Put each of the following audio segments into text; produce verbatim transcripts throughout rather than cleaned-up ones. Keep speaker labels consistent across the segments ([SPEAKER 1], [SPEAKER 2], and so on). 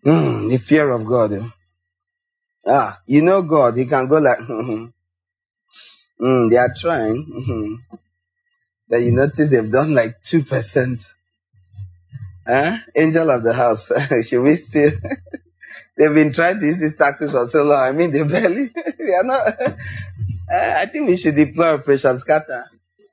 [SPEAKER 1] Mm, the fear of God. eh. Ah, you know God, he can go like, mm, they are trying. Mhm. But you notice they've done like two percent. Huh? Angel of the house. Should we still? They've been trying to use these taxes for so long. I mean, they barely, they are not. I think we should deploy Operation Scatter.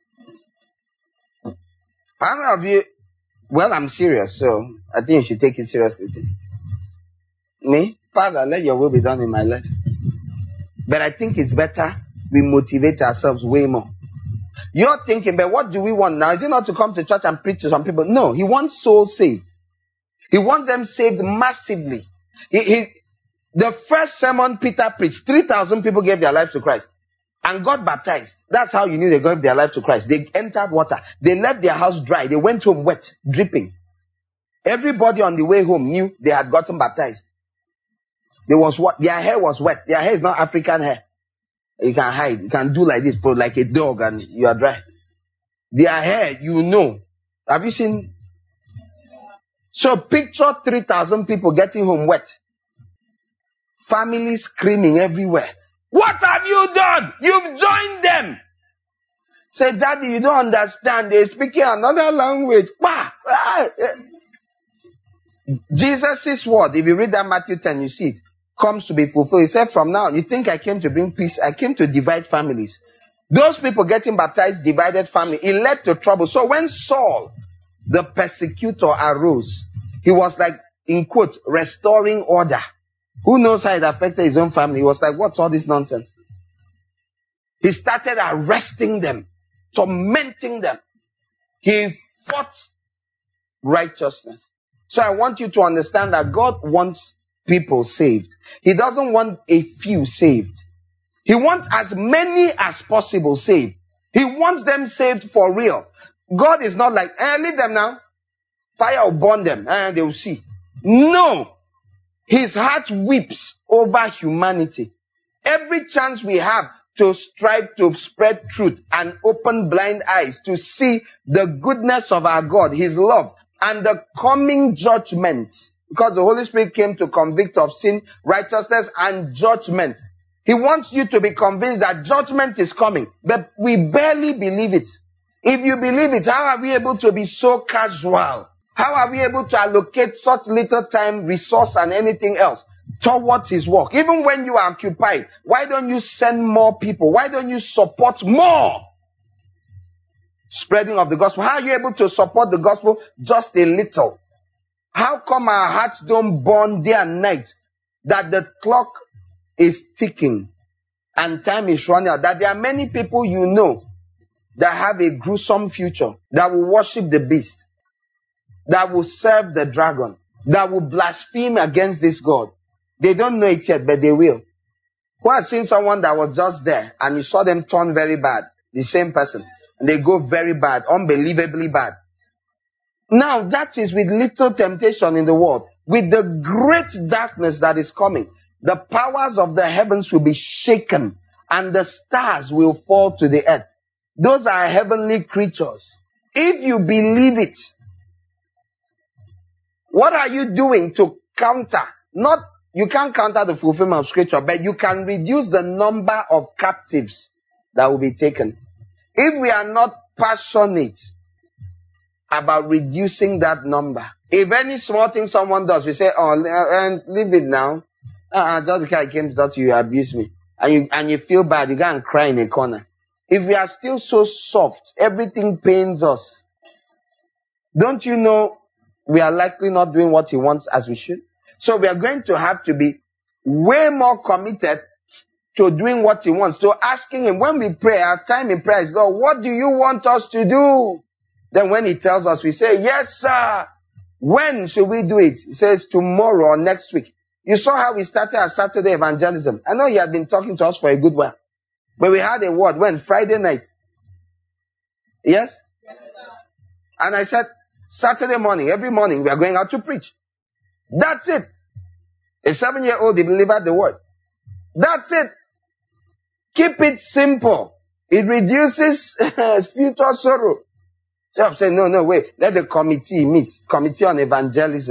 [SPEAKER 1] How many of you? Well, I'm serious, so I think you should take it seriously too. Me? Father, let your will be done in my life. But I think it's better we motivate ourselves way more. You're thinking, but what do we want now? Is it not to come to church and preach to some people? No, he wants souls saved. He wants them saved massively. He, he, the first sermon Peter preached, three thousand people gave their lives to Christ and got baptized. That's how you knew they gave their life to Christ. They entered water. They left their house dry. They went home wet, dripping. Everybody on the way home knew they had gotten baptized. There was what? Their hair was wet. Their hair is not African hair. You can hide. You can do like this for like a dog and you are dry. Their hair, you know. Have you seen? So picture three thousand people getting home wet. Families screaming everywhere. What have you done? You've joined them. Say, Daddy, you don't understand. They're speaking another language. Bah! Ah! Jesus' word, if you read that Matthew ten, you see it, comes to be fulfilled. He said, from now, you think I came to bring peace? I came to divide families. Those people getting baptized divided family. It led to trouble. So when Saul, the persecutor, arose, he was like, in quote, restoring order. Who knows how it affected his own family? He was like, what's all this nonsense? He started arresting them, tormenting them. He fought righteousness. So I want you to understand that God wants people saved. He doesn't want a few saved. He wants as many as possible saved. He wants them saved for real. God is not like, eh, leave them now. Fire will burn them and they will see. No. His heart weeps over humanity. Every chance we have to strive to spread truth and open blind eyes to see the goodness of our God, his love, and the coming judgment, because the Holy Spirit came to convict of sin, righteousness, and judgment. He wants you to be convinced that judgment is coming, but we barely believe it. If you believe it, how are we able to be so casual? How are we able to allocate such little time, resource, and anything else towards his work? Even when you are occupied, why don't you send more people? Why don't you support more spreading of the gospel? How are you able to support the gospel just a little? How come our hearts don't burn day and night? That the clock is ticking and time is running out. That there are many people you know that have a gruesome future, that will worship the beast, that will serve the dragon, that will blaspheme against this God. They don't know it yet, but they will. Who has seen someone that was just there and you saw them turn very bad? The same person. And they go very bad, unbelievably bad. Now, that is with little temptation in the world. With the great darkness that is coming, the powers of the heavens will be shaken and the stars will fall to the earth. Those are heavenly creatures. If you believe it, what are you doing to counter? Not, you can't counter the fulfillment of scripture, but you can reduce the number of captives that will be taken. If we are not passionate about reducing that number, if any small thing someone does, we say, oh, and leave it now. Uh-uh, just because I came to talk to you, you abuse me. And you, and you feel bad, you go and cry in a corner. If we are still so soft, everything pains us. Don't you know we are likely not doing what he wants as we should? So we are going to have to be way more committed to doing what he wants, to asking him. When we pray, our time in prayer is, Lord, what do you want us to do? Then when he tells us, we say, yes, sir. When should we do it? He says tomorrow or next week. You saw how we started our Saturday evangelism. I know he had been talking to us for a good while. But we had a word when? Friday night. Yes? Yes, sir. And I said, Saturday morning, every morning, we are going out to preach. That's it. A seven-year-old delivered the word. That's it. Keep it simple. It reduces future sorrow. So I'm saying, no, no, wait. Let the committee meet. Committee on evangelism.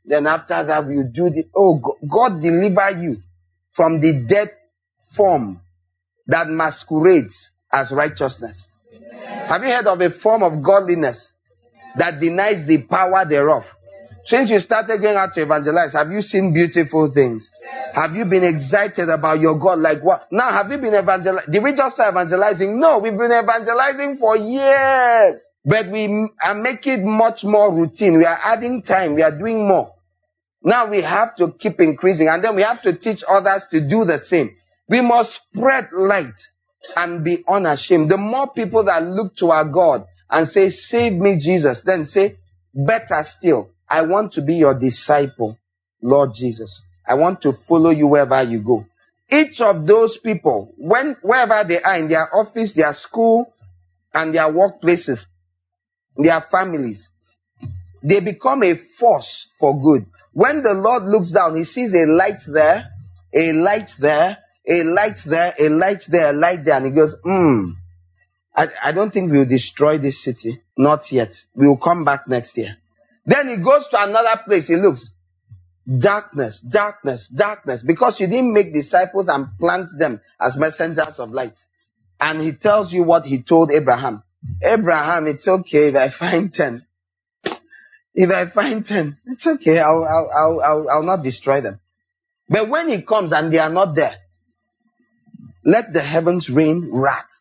[SPEAKER 1] Then after that, you do the, oh, God deliver you from the death form that masquerades as righteousness. Have you heard of a form of godliness that denies the power thereof? Since you started going out to evangelize, have you seen beautiful things? Have you been excited about your God? Like what? Now, have you been evangelizing? Did we just start evangelizing? No, we've been evangelizing for years. But we are making it much more routine. We are adding time. We are doing more. Now we have to keep increasing, and then we have to teach others to do the same. We must spread light and be unashamed. The more people that look to our God and say, save me, Jesus, then say, better still, I want to be your disciple, Lord Jesus. I want to follow you wherever you go. Each of those people, when wherever they are, in their office, their school, and their workplaces, their families, they become a force for good. When the Lord looks down, he sees a light there, a light there, a light there, a light there, a light there, and he goes, hmm, I, I don't think we'll destroy this city. Not yet. We'll come back next year. Then he goes to another place. He looks. Darkness, darkness, darkness. Because you didn't make disciples and plant them as messengers of light. And he tells you what he told Abraham. Abraham, it's okay if I find ten. If I find ten, it's okay. I'll, I'll, I'll, I'll, I'll not destroy them. But when he comes and they are not there, let the heavens rain wrath.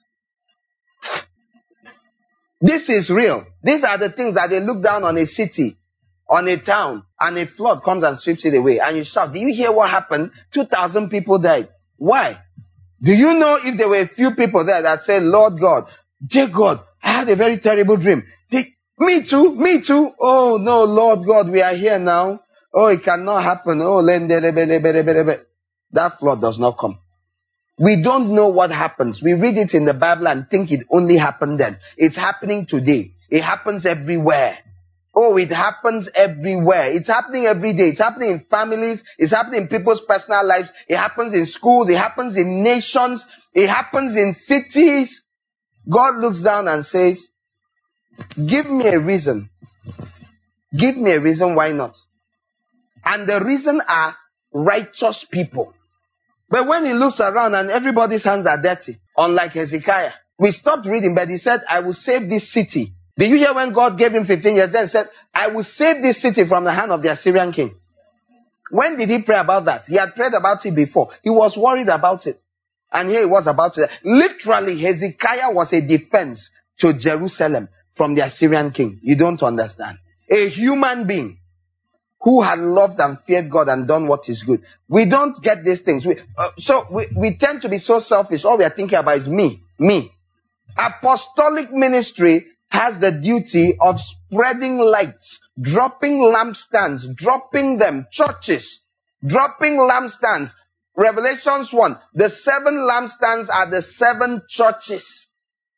[SPEAKER 1] This is real. These are the things that they look down on a city, on a town, and a flood comes and sweeps it away. And you shout, do you hear what happened? two thousand people died. Why? Do you know if there were a few people there that said, Lord God, dear God, I had a very terrible dream. They, me too, me too. Oh no, Lord God, we are here now. Oh, it cannot happen. Oh, that flood does not come. We don't know what happens. We read it in the Bible and think it only happened then. It's happening today. It happens everywhere. Oh, it happens everywhere. It's happening every day. It's happening in families. It's happening in people's personal lives. It happens in schools. It happens in nations. It happens in cities. God looks down and says, give me a reason. Give me a reason why not. And the reason are righteous people. But when he looks around and everybody's hands are dirty, unlike Hezekiah, we stopped reading, but he said, I will save this city. Did you hear when God gave him fifteen years? Then he said, I will save this city from the hand of the Assyrian king. When did he pray about that? He had prayed about it before. He was worried about it. And here he was about to. Literally, Hezekiah was a defense to Jerusalem from the Assyrian king. You don't understand. A human being who had loved and feared God and done what is good. We don't get these things. We, uh, so we, we tend to be so selfish. All we are thinking about is me, me. Apostolic ministry has the duty of spreading lights, dropping lampstands, dropping them, churches, dropping lampstands. Revelations one, the seven lampstands are the seven churches.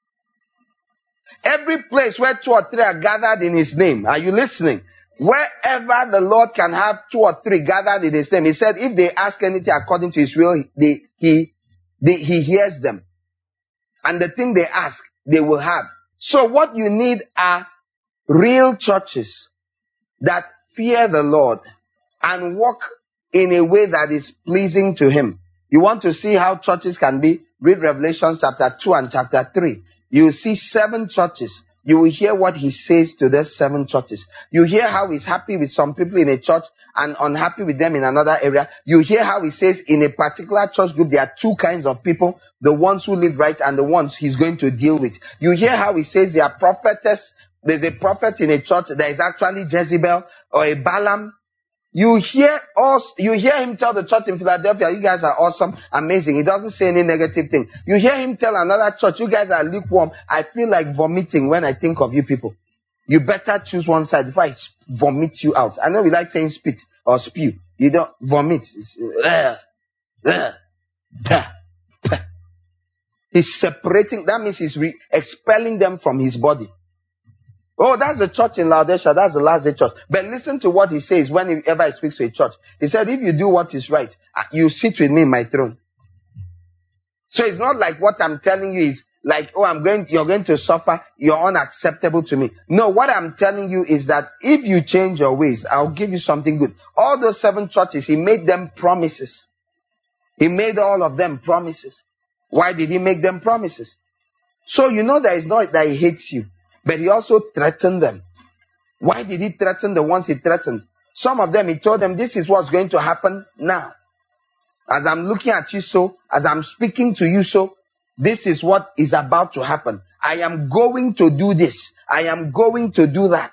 [SPEAKER 1] Every place where two or three are gathered in his name. Are you listening? Wherever the Lord can have two or three gathered in his name, he said, if they ask anything according to his will, they, he, they, he hears them. And the thing they ask, they will have. So what you need are real churches that fear the Lord and walk in a way that is pleasing to him. You want to see how churches can be? Read Revelation chapter two and chapter three. You will see seven churches. You will hear what he says to those seven churches. You hear how he's happy with some people in a church and unhappy with them in another area. You hear how he says in a particular church group, there are two kinds of people, the ones who live right and the ones he's going to deal with. You hear how he says there are prophetess. There's a prophet in a church that is actually Jezebel or a Balaam. You hear us, you hear him tell the church in Philadelphia, you guys are awesome, amazing. He doesn't say any negative thing. You hear him tell another church, you guys are lukewarm. I feel like vomiting when I think of you people. You better choose one side before I vomit you out. I know we like saying spit or spew. You don't vomit. Uh, uh, uh, uh. He's separating. That means he's re- expelling them from his body. Oh, that's the church in Laodicea. That's the last day church. But listen to what he says whenever he speaks to a church. He said, if you do what is right, you sit with me in my throne. So it's not like what I'm telling you is like, oh, I'm going, you're going to suffer. You're unacceptable to me. No, what I'm telling you is that if you change your ways, I'll give you something good. All those seven churches, he made them promises. He made all of them promises. Why did he make them promises? So you know that it's not that he hates you, but he also threatened them. Why did he threaten the ones he threatened? Some of them, he told them, this is what's going to happen now. As I'm looking at you so, as I'm speaking to you so, this is what is about to happen. I am going to do this. I am going to do that.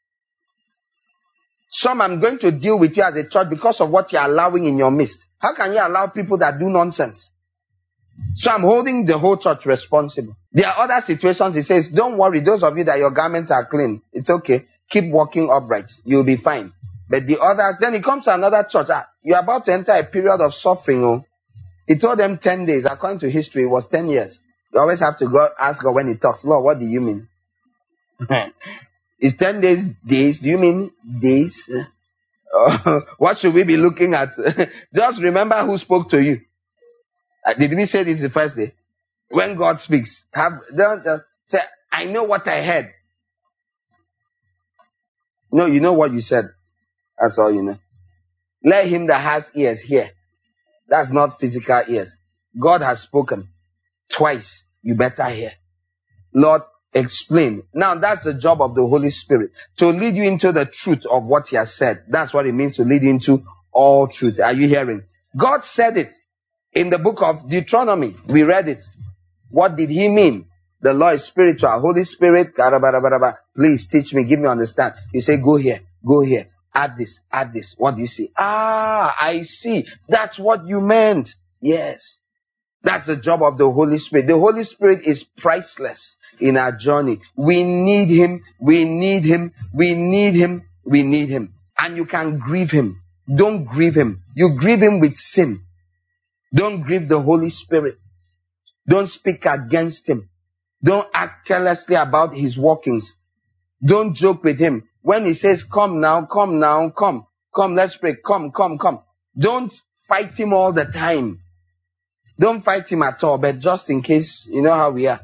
[SPEAKER 1] Some I'm going to deal with you as a church because of what you're allowing in your midst. How can you allow people that do nonsense? So I'm holding the whole church responsible. There are other situations. He says, don't worry, those of you that your garments are clean, it's okay. Keep walking upright. You'll be fine. But the others, then he comes to another church. Ah, you're about to enter a period of suffering. Oh. He told them ten days. According to history, it was ten years. You always have to go ask God when he talks. Lord, what do you mean? Is ten days days? Do you mean days? Uh, what should we be looking at? Just remember who spoke to you. Uh, did we say this the first day? When God speaks, have don't uh, say, I know what I heard. No, you know what you said. That's all you know. Let him that has ears hear. That's not physical ears. God has spoken twice. You better hear. Lord, explain. Now that's the job of the Holy Spirit, to lead you into the truth of what he has said. That's what it means to lead you into all truth. Are you hearing? God said it in the book of Deuteronomy. We read it. What did he mean? The Lord is spiritual. Holy Spirit, please teach me, give me understand. You say, go here, go here, add this, add this. What do you see? Ah, I see. That's what you meant. Yes. That's the job of the Holy Spirit. The Holy Spirit is priceless in our journey. We need him. We need him. We need him. We need him. And you can grieve him. Don't grieve him. You grieve him with sin. Don't grieve the Holy Spirit. Don't speak against him. Don't act carelessly about his workings. Don't joke with him. When he says, come now, come now, come, come, let's pray, come, come, come. Don't fight him all the time. Don't fight him at all, but just in case, you know how we are.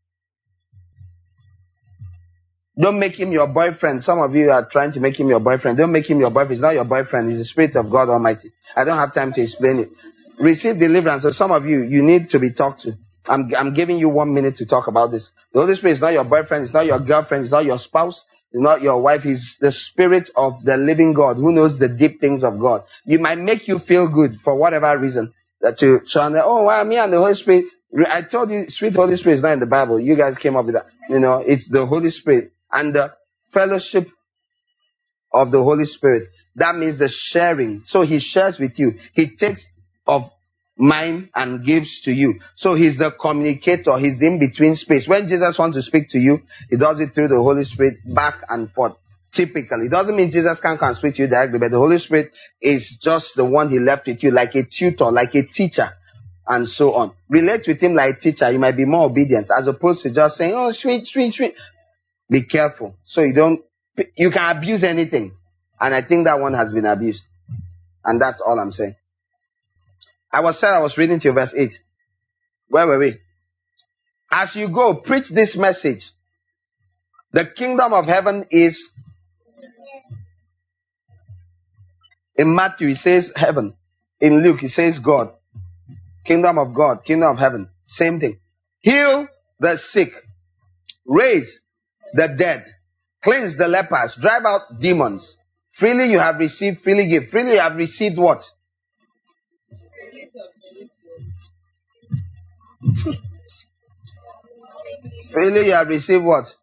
[SPEAKER 1] Don't make him your boyfriend. Some of you are trying to make him your boyfriend. Don't make him your boyfriend. He's not your boyfriend. He's the Spirit of God Almighty. I don't have time to explain it. Receive deliverance. So some of you, you need to be talked to. I'm, I'm giving you one minute to talk about this. The Holy Spirit is not your boyfriend. It's not your girlfriend. It's not your spouse. It's not your wife. He's the Spirit of the living God who knows the deep things of God. You might make you feel good for whatever reason. That you try and, oh, wow, me and the Holy Spirit. I told you, sweet Holy Spirit is not in the Bible. You guys came up with that. You know, it's the Holy Spirit and the fellowship of the Holy Spirit. That means the sharing. So he shares with you. He takes of mine and gives to you. So he's the communicator. He's the in-between space. When Jesus wants to speak to you, he does it through the Holy Spirit back and forth. Typically, it doesn't mean Jesus can't come speak to you directly, but the Holy Spirit is just the one he left with you, like a tutor, like a teacher, and so on. Relate with him like a teacher. You might be more obedient as opposed to just saying, oh, sweet, sweet, sweet. Be careful. So you don't, you can abuse anything. And I think that one has been abused. And that's all I'm saying. I was said I was reading to verse eight. Where were we? As you go, preach this message. The kingdom of heaven is, in Matthew, it says heaven. In Luke, it says God. Kingdom of God, kingdom of heaven. Same thing. Heal the sick. Raise the dead. Cleanse the lepers. Drive out demons. Freely you have received, freely give. Freely you have received what? Freely you have received what?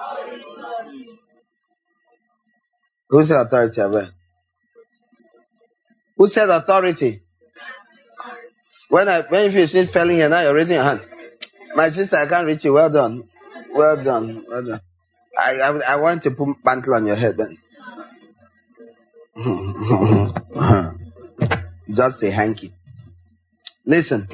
[SPEAKER 1] Who said authority? Abel? Who said authority? When I when you finish felling here, now you're raising your hand. My sister, I can't reach you. Well done. Well done. Well done. I I, I want to put mantle on your head then. Just say hanky. Listen.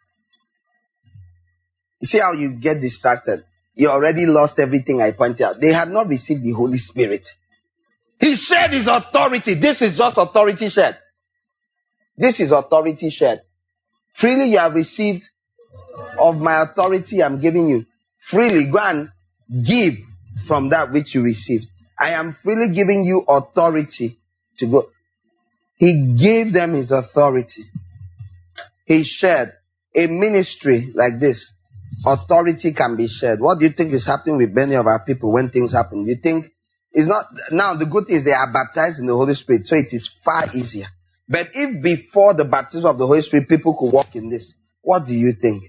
[SPEAKER 1] You see how you get distracted? You already lost everything I pointed out. They had not received the Holy Spirit. He shared his authority. This is just authority shared. This is authority shared. Freely you have received, of my authority I'm giving you. Freely go and give from that which you received. I am freely giving you authority to go. He gave them his authority. He shared a ministry like this. Authority can be shared. What do you think is happening with many of our people when things happen? You think it's not, now the good thing is they are baptized in the Holy Spirit, so it is far easier. But if before the baptism of the Holy Spirit, people could walk in this, what do you think?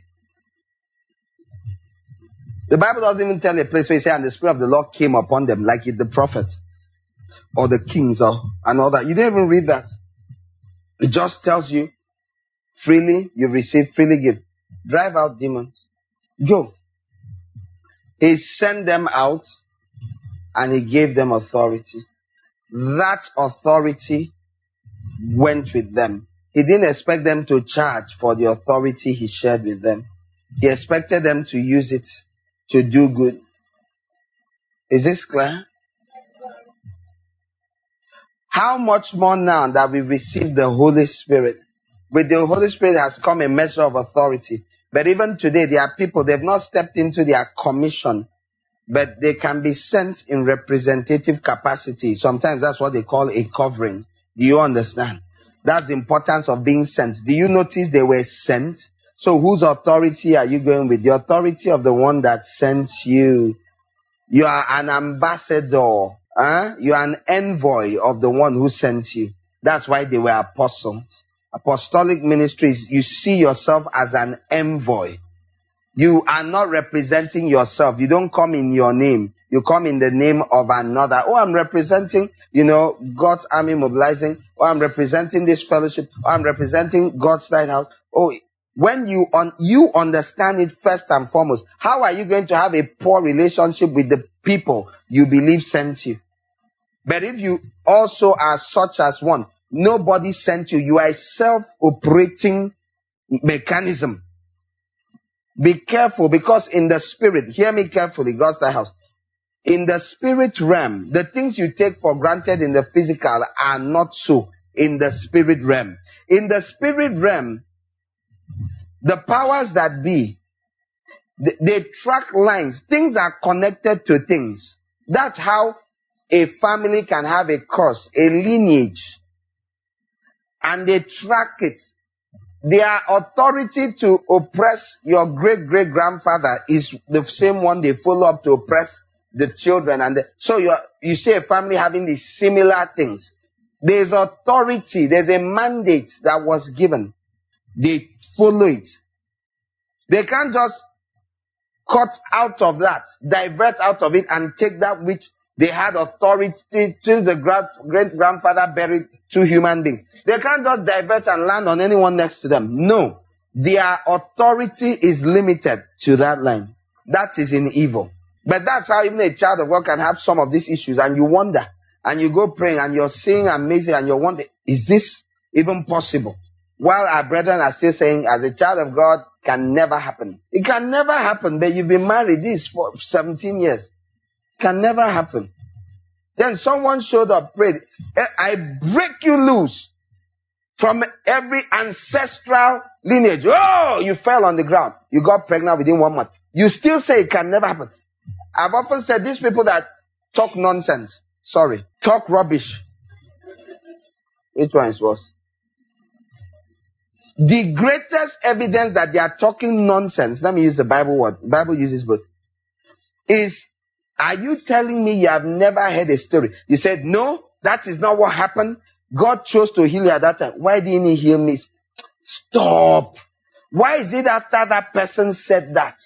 [SPEAKER 1] The Bible doesn't even tell a place where you say, and the Spirit of the Lord came upon them, like the prophets or the kings or and all that. You didn't even read that. It just tells you, freely you receive, freely give. Drive out demons. Go. He sent them out and he gave them authority. That authority went with them. He didn't expect them to charge for the authority he shared with them. He expected them to use it to do good. Is this clear? How much more now that we've received the Holy Spirit? With the Holy Spirit has come a measure of authority. But even today, there are people, they've not stepped into their commission, but they can be sent in representative capacity. Sometimes that's what they call a covering. Do you understand? That's the importance of being sent. Do you notice they were sent? So whose authority are you going with? The authority of the one that sent you. You are an ambassador. Huh? You are an envoy of the one who sent you. That's why they were apostles. Apostolic ministries, you see yourself as an envoy. You are not representing yourself. You don't come in your name. You come in the name of another. Oh, I'm representing, you know, God's army mobilizing. Oh, I'm representing this fellowship. Oh, I'm representing God's lighthouse. Oh, when you un- you understand it first and foremost, how are you going to have a poor relationship with the people you believe sent you? But if you also are such as one, nobody sent you. You are a self-operating mechanism. Be careful, because in the spirit, hear me carefully, God's lighthouse. In the spirit realm, the things you take for granted in the physical are not so in the spirit realm. In the spirit realm, the powers that be, they, they track lines. Things are connected to things. That's how a family can have a curse, a lineage, and they track it. Their authority to oppress your great-great-grandfather is the same one they follow up to oppress the children. And the, so you you see a family having these similar things. There's authority, there's a mandate that was given. They follow it. They can't just cut out of that, divert out of it, and take that which they had authority since the great-grandfather buried two human beings. They can't just divert and land on anyone next to them. No. Their authority is limited to that line. That is in evil. But that's how even a child of God can have some of these issues, and you wonder, and you go praying, and you're seeing amazing, and you're wondering, is this even possible? While our brethren are still saying, as a child of God, can never happen. It can never happen, but you've been married this for seventeen years. Can never happen. Then someone showed up, prayed. I break you loose from every ancestral lineage. Oh, you fell on the ground. You got pregnant within one month. You still say it can never happen. I've often said these people that talk nonsense, sorry, talk rubbish. Which one is worse? The greatest evidence that they are talking nonsense, let me use the Bible word, the Bible uses both, is, are you telling me you have never heard a story? You said, no, that is not what happened. God chose to heal you at that time. Why didn't he heal me? Stop. Why is it after that person said that,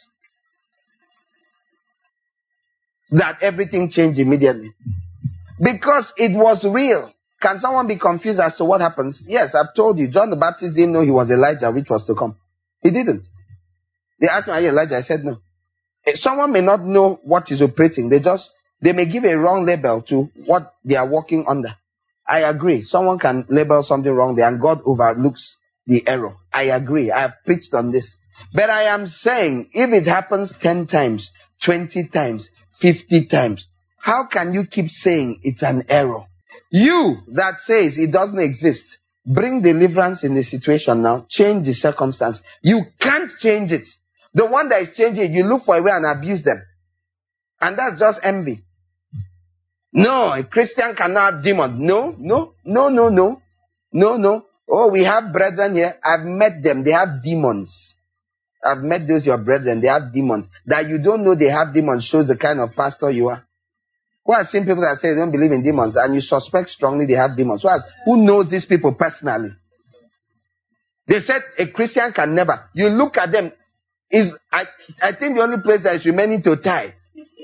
[SPEAKER 1] that everything changed immediately? Because it was real. Can someone be confused as to what happens? Yes, I've told you, John the Baptist didn't know he was Elijah, which was to come. He didn't. They asked me, are you Elijah? I said no. Someone may not know what is operating. They just, they may give a wrong label to what they are working under. I agree. Someone can label something wrong there and God overlooks the error. I agree. I have preached on this. But I am saying, if it happens ten times, twenty times, fifty times, how can you keep saying it's an error? You that says it doesn't exist, bring deliverance in the situation now. Change the circumstance. You can't change it. The one that is changing, you look for a way and abuse them. And that's just envy. No, a Christian cannot have demons. No, no, no, no, no, no, no. Oh, we have brethren here. I've met them. They have demons. I've met those your brethren. They have demons. That you don't know they have demons shows the kind of pastor you are. Who has seen people that say they don't believe in demons and you suspect strongly they have demons? Who has, who knows these people personally? They said a Christian can never. You look at them. Is I, I think the only place that is remaining to tie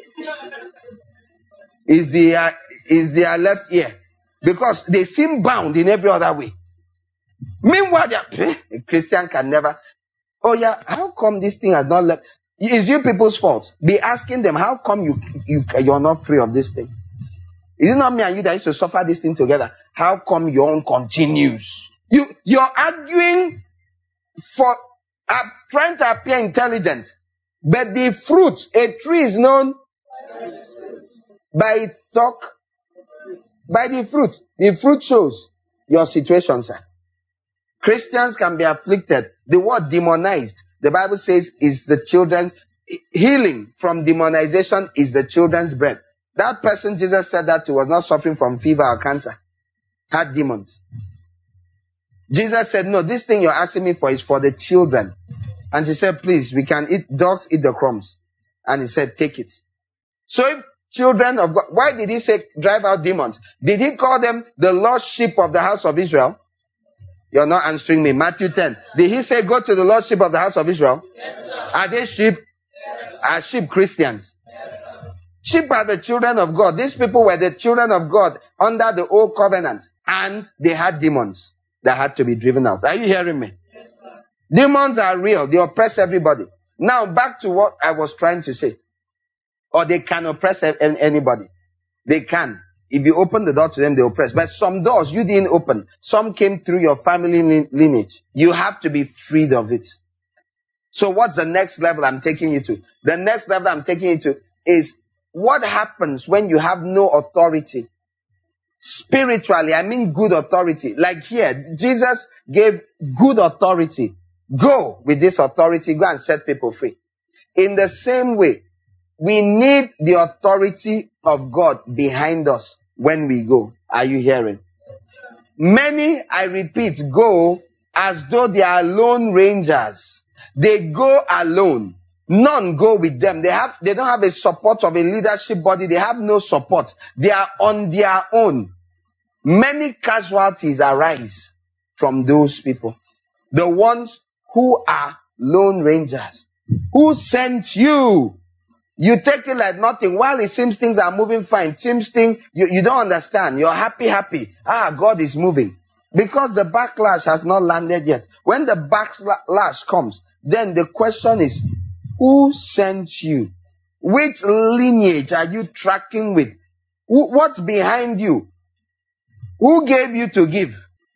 [SPEAKER 1] is the uh, is their left ear, because they seem bound in every other way. Meanwhile, eh, a Christian can never. Oh yeah, how come this thing has not left? It's you people's fault. Be asking them, how come you you you're not free of this thing? Is it not me and you that used to suffer this thing together? How come your own continues? You you're arguing for uh, trying to appear intelligent, but the fruit, a tree is known by its talk, by the fruit. The fruit shows your situation, sir. Christians can be afflicted. The word demonized, the Bible says, is the children's healing from demonization is the children's bread. That person Jesus said that to was not suffering from fever or cancer, had demons. Jesus said, no, this thing you're asking me for is for the children. And she said, please, we can eat, dogs eat the crumbs. And he said, take it. So if children of God, why did he say drive out demons? Did he call them the lost sheep of the house of Israel? You're not answering me. Matthew ten. Did he say go to the lost sheep of the house of Israel?
[SPEAKER 2] Yes, sir.
[SPEAKER 1] Are they sheep?
[SPEAKER 2] Yes.
[SPEAKER 1] Are sheep Christians?
[SPEAKER 2] Yes, sir.
[SPEAKER 1] Sheep are the children of God. These people were the children of God under the old covenant. And they had demons that had to be driven out. Are you hearing me?
[SPEAKER 2] Yes, sir.
[SPEAKER 1] Demons are real. They oppress everybody. Now back to what I was trying to say. Or they can oppress anybody. They can. If you open the door to them, they oppress. But some doors you didn't open. Some came through your family lineage. You have to be freed of it. So what's the next level I'm taking you to? The next level I'm taking you to is what happens when you have no authority. Spiritually, I mean good authority. Like here, Jesus gave good authority. Go with this authority. Go and set people free. In the same way, we need the authority of God behind us when we go. Are you hearing? Many, I repeat, go as though they are lone rangers. They go alone. None go with them. They have, they don't have a support of a leadership body. They have no support. They are on their own. Many casualties arise from those people. The ones who are lone rangers. Who sent you? You take it like nothing. While it seems things are moving fine, it seems thing you, you don't understand. You're happy, happy. Ah, God is moving. Because the backlash has not landed yet. When the backlash comes, then the question is, who sent you? Which lineage are you tracking with? Who, what's behind you? Who gave you to give?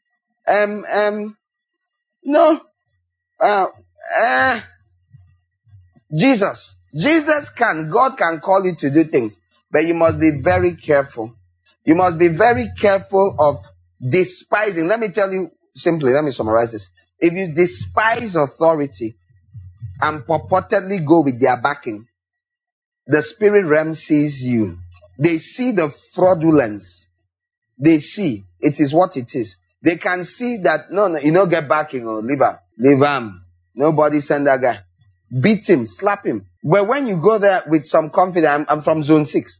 [SPEAKER 1] Um, um, no. Uh, uh, Jesus. Jesus can, God can call you to do things, but you must be very careful. You must be very careful of despising. Let me tell you simply, let me summarize this. If you despise authority and purportedly go with their backing, the spirit realm sees you. They see the fraudulence. They see it is what it is. They can see that, no, no, you don't get backing or leave him. Leave him. Nobody send that guy. Beat him, slap him. But when you go there with some confidence, I'm, I'm from zone six.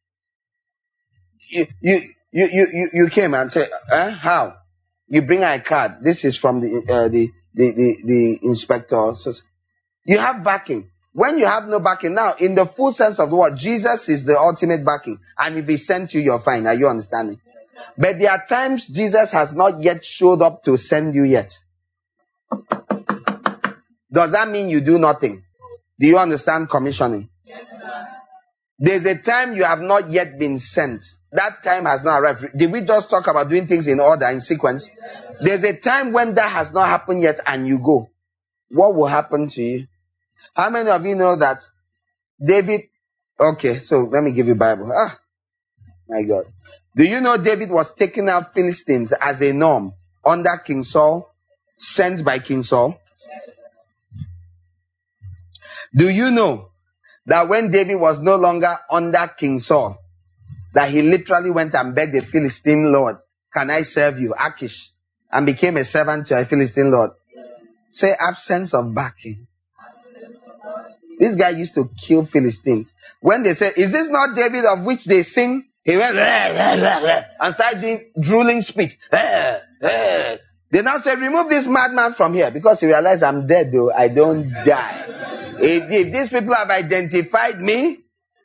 [SPEAKER 1] You, you, you, you, you came and say, eh, how? You bring a card. This is from the, uh, the, the, the, the inspector. So you have backing. When you have no backing, now, in the full sense of the word, Jesus is the ultimate backing. And if he sent you, you're fine. Are you understanding? But there are times Jesus has not yet showed up to send you yet. Does that mean you do nothing? Do you understand commissioning?
[SPEAKER 2] Yes, sir.
[SPEAKER 1] There's a time you have not yet been sent. That time has not arrived. Did we just talk about doing things in order, in sequence? Yes. There's a time when that has not happened yet and you go. What will happen to you? How many of you know that David... Okay, so let me give you Bible. Ah, my God. Do you know David was taking out Philistines as a norm under King Saul, sent by King Saul? Do you know that when David was no longer under King Saul, that he literally went and begged the Philistine Lord, can I serve you, Achish, and became a servant to a Philistine Lord? Say absence of backing. This guy used to kill Philistines. When they say, is this not David of which they sing? He went and started doing drooling speech. They now say, remove this madman from here, because he realized, I'm dead though, I don't die. If, if these people have identified me,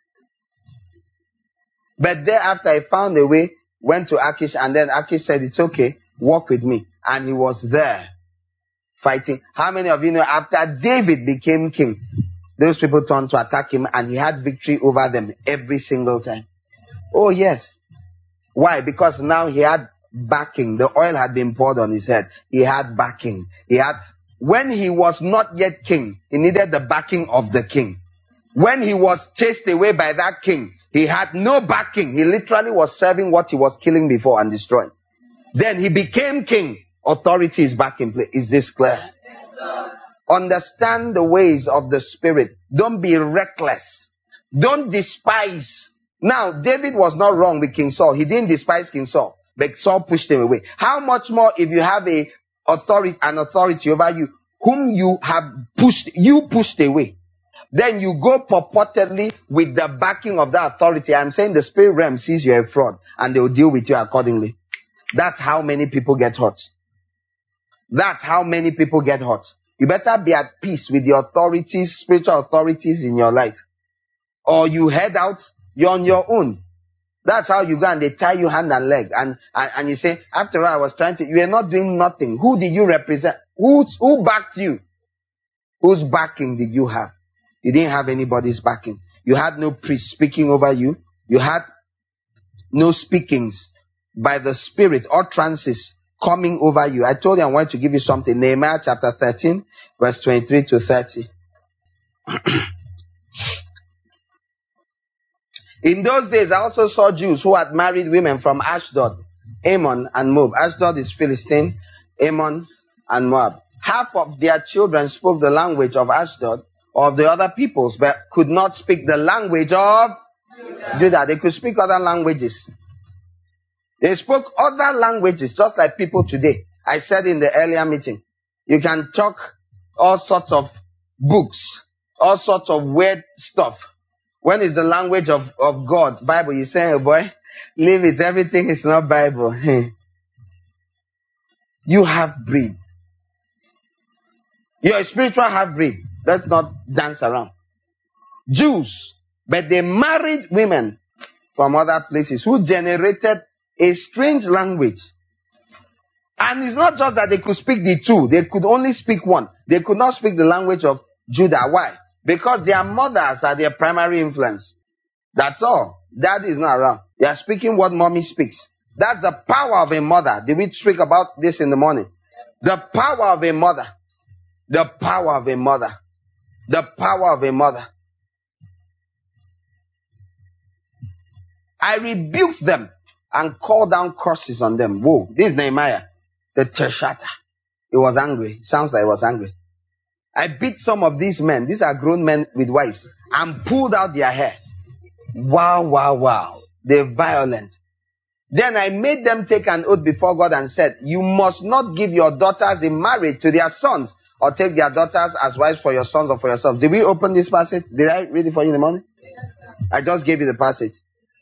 [SPEAKER 1] but thereafter he found a way, went to Achish, and then Achish said, it's okay, walk with me. And he was there fighting. How many of you know after David became king, those people turned to attack him and he had victory over them every single time? Oh yes. Why? Because now he had backing. The oil had been poured on his head. He had backing. He had, when he was not yet king, he needed the backing of the king. When he was chased away by that king, he had no backing. He literally was serving what he was killing before and destroying. Then he became king. Authority is back in place. Is this clear?
[SPEAKER 2] Yes, sir.
[SPEAKER 1] Understand the ways of the Spirit. Don't be reckless. Don't despise. Now, David was not wrong with King Saul. He didn't despise King Saul, but Saul pushed him away. How much more if you have a authority, an authority over you, whom you have pushed, you pushed away. Then you go purportedly with the backing of that authority. I'm saying the spirit realm sees you're a fraud and they'll deal with you accordingly. That's how many people get hurt. That's how many people get hurt. You better be at peace with the authorities, spiritual authorities in your life. Or you head out, you're on your own. That's how you go and they tie you hand and leg. And, and, and you say, after all, I was trying to, you are not doing nothing. Who did you represent? Who, who backed you? Whose backing did you have? You didn't have anybody's backing. You had no priest speaking over you. You had no speakings by the Spirit or trances coming over you. I told you I want to give you something. Nehemiah chapter thirteen, verse twenty-three to thirty. In those days, I also saw Jews who had married women from Ashdod, Ammon, and Moab. Ashdod is Philistine, Ammon, and Moab. Half of their children spoke the language of Ashdod, of the other peoples, but could not speak the language of Judah. Judah. They could speak other languages. They spoke other languages, just like people today. I said in the earlier meeting, you can talk all sorts of books, all sorts of weird stuff. When is the language of, of God? Bible, you say, oh boy, leave it. Everything is not Bible. You have breed. You're a spiritual half-breed. Let's not dance around. Jews, but they married women from other places who generated a strange language. And it's not just that they could speak the two. They could only speak one. They could not speak the language of Judah. Why? Because their mothers are their primary influence. That's all. Daddy is not around. They are speaking what mommy speaks. That's the power of a mother. Did we speak about this in the morning? The power of a mother. The power of a mother. The power of a mother. I rebuked them and called down curses on them. Whoa, this is Nehemiah, the Teshata. He was angry. It sounds like he was angry. I beat some of these men. These are grown men with wives. And pulled out their hair. Wow, wow, wow. They're violent. Then I made them take an oath before God and said, you must not give your daughters in marriage to their sons, or take their daughters as wives for your sons or for yourselves. Did we open this passage? Did I read it for you in the morning?
[SPEAKER 2] Yes, sir.
[SPEAKER 1] I just gave you the passage.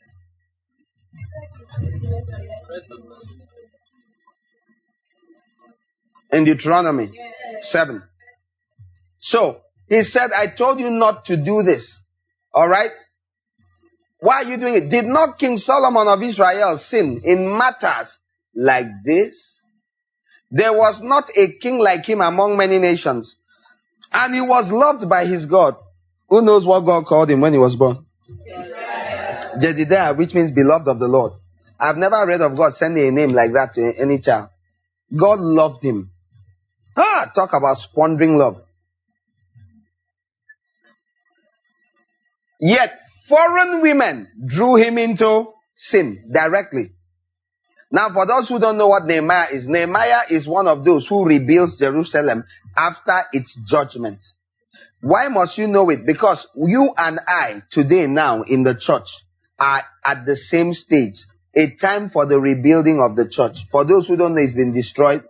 [SPEAKER 1] In Deuteronomy seven. So, he said, I told you not to do this. Alright? Why are you doing it? Did not King Solomon of Israel sin in matters like this? There was not a king like him among many nations. And he was loved by his God. Who knows what God called him when he was born? Jedediah. Jedediah, which means beloved of the Lord. I've never read of God sending a name like that to any child. God loved him. Ah, talk about squandering love. Yet foreign women drew him into sin directly. Now, for those who don't know what Nehemiah is, Nehemiah is one of those who rebuilds Jerusalem after its judgment. Why must you know it? Because you and I today now in the church are at the same stage. A time for the rebuilding of the church. For those who don't know, it's been destroyed.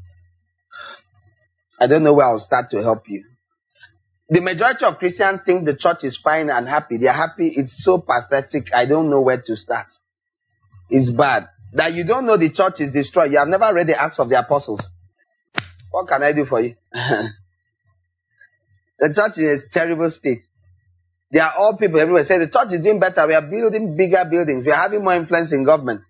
[SPEAKER 1] I don't know where I'll start to help you. The majority of Christians think the church is fine and happy. They're happy. It's so pathetic. I don't know where to start. It's bad. That you don't know the church is destroyed. You have never read the Acts of the Apostles. What can I do for you? The church is in a terrible state. There are all people everywhere say the church is doing better. We are building bigger buildings. We are having more influence in government.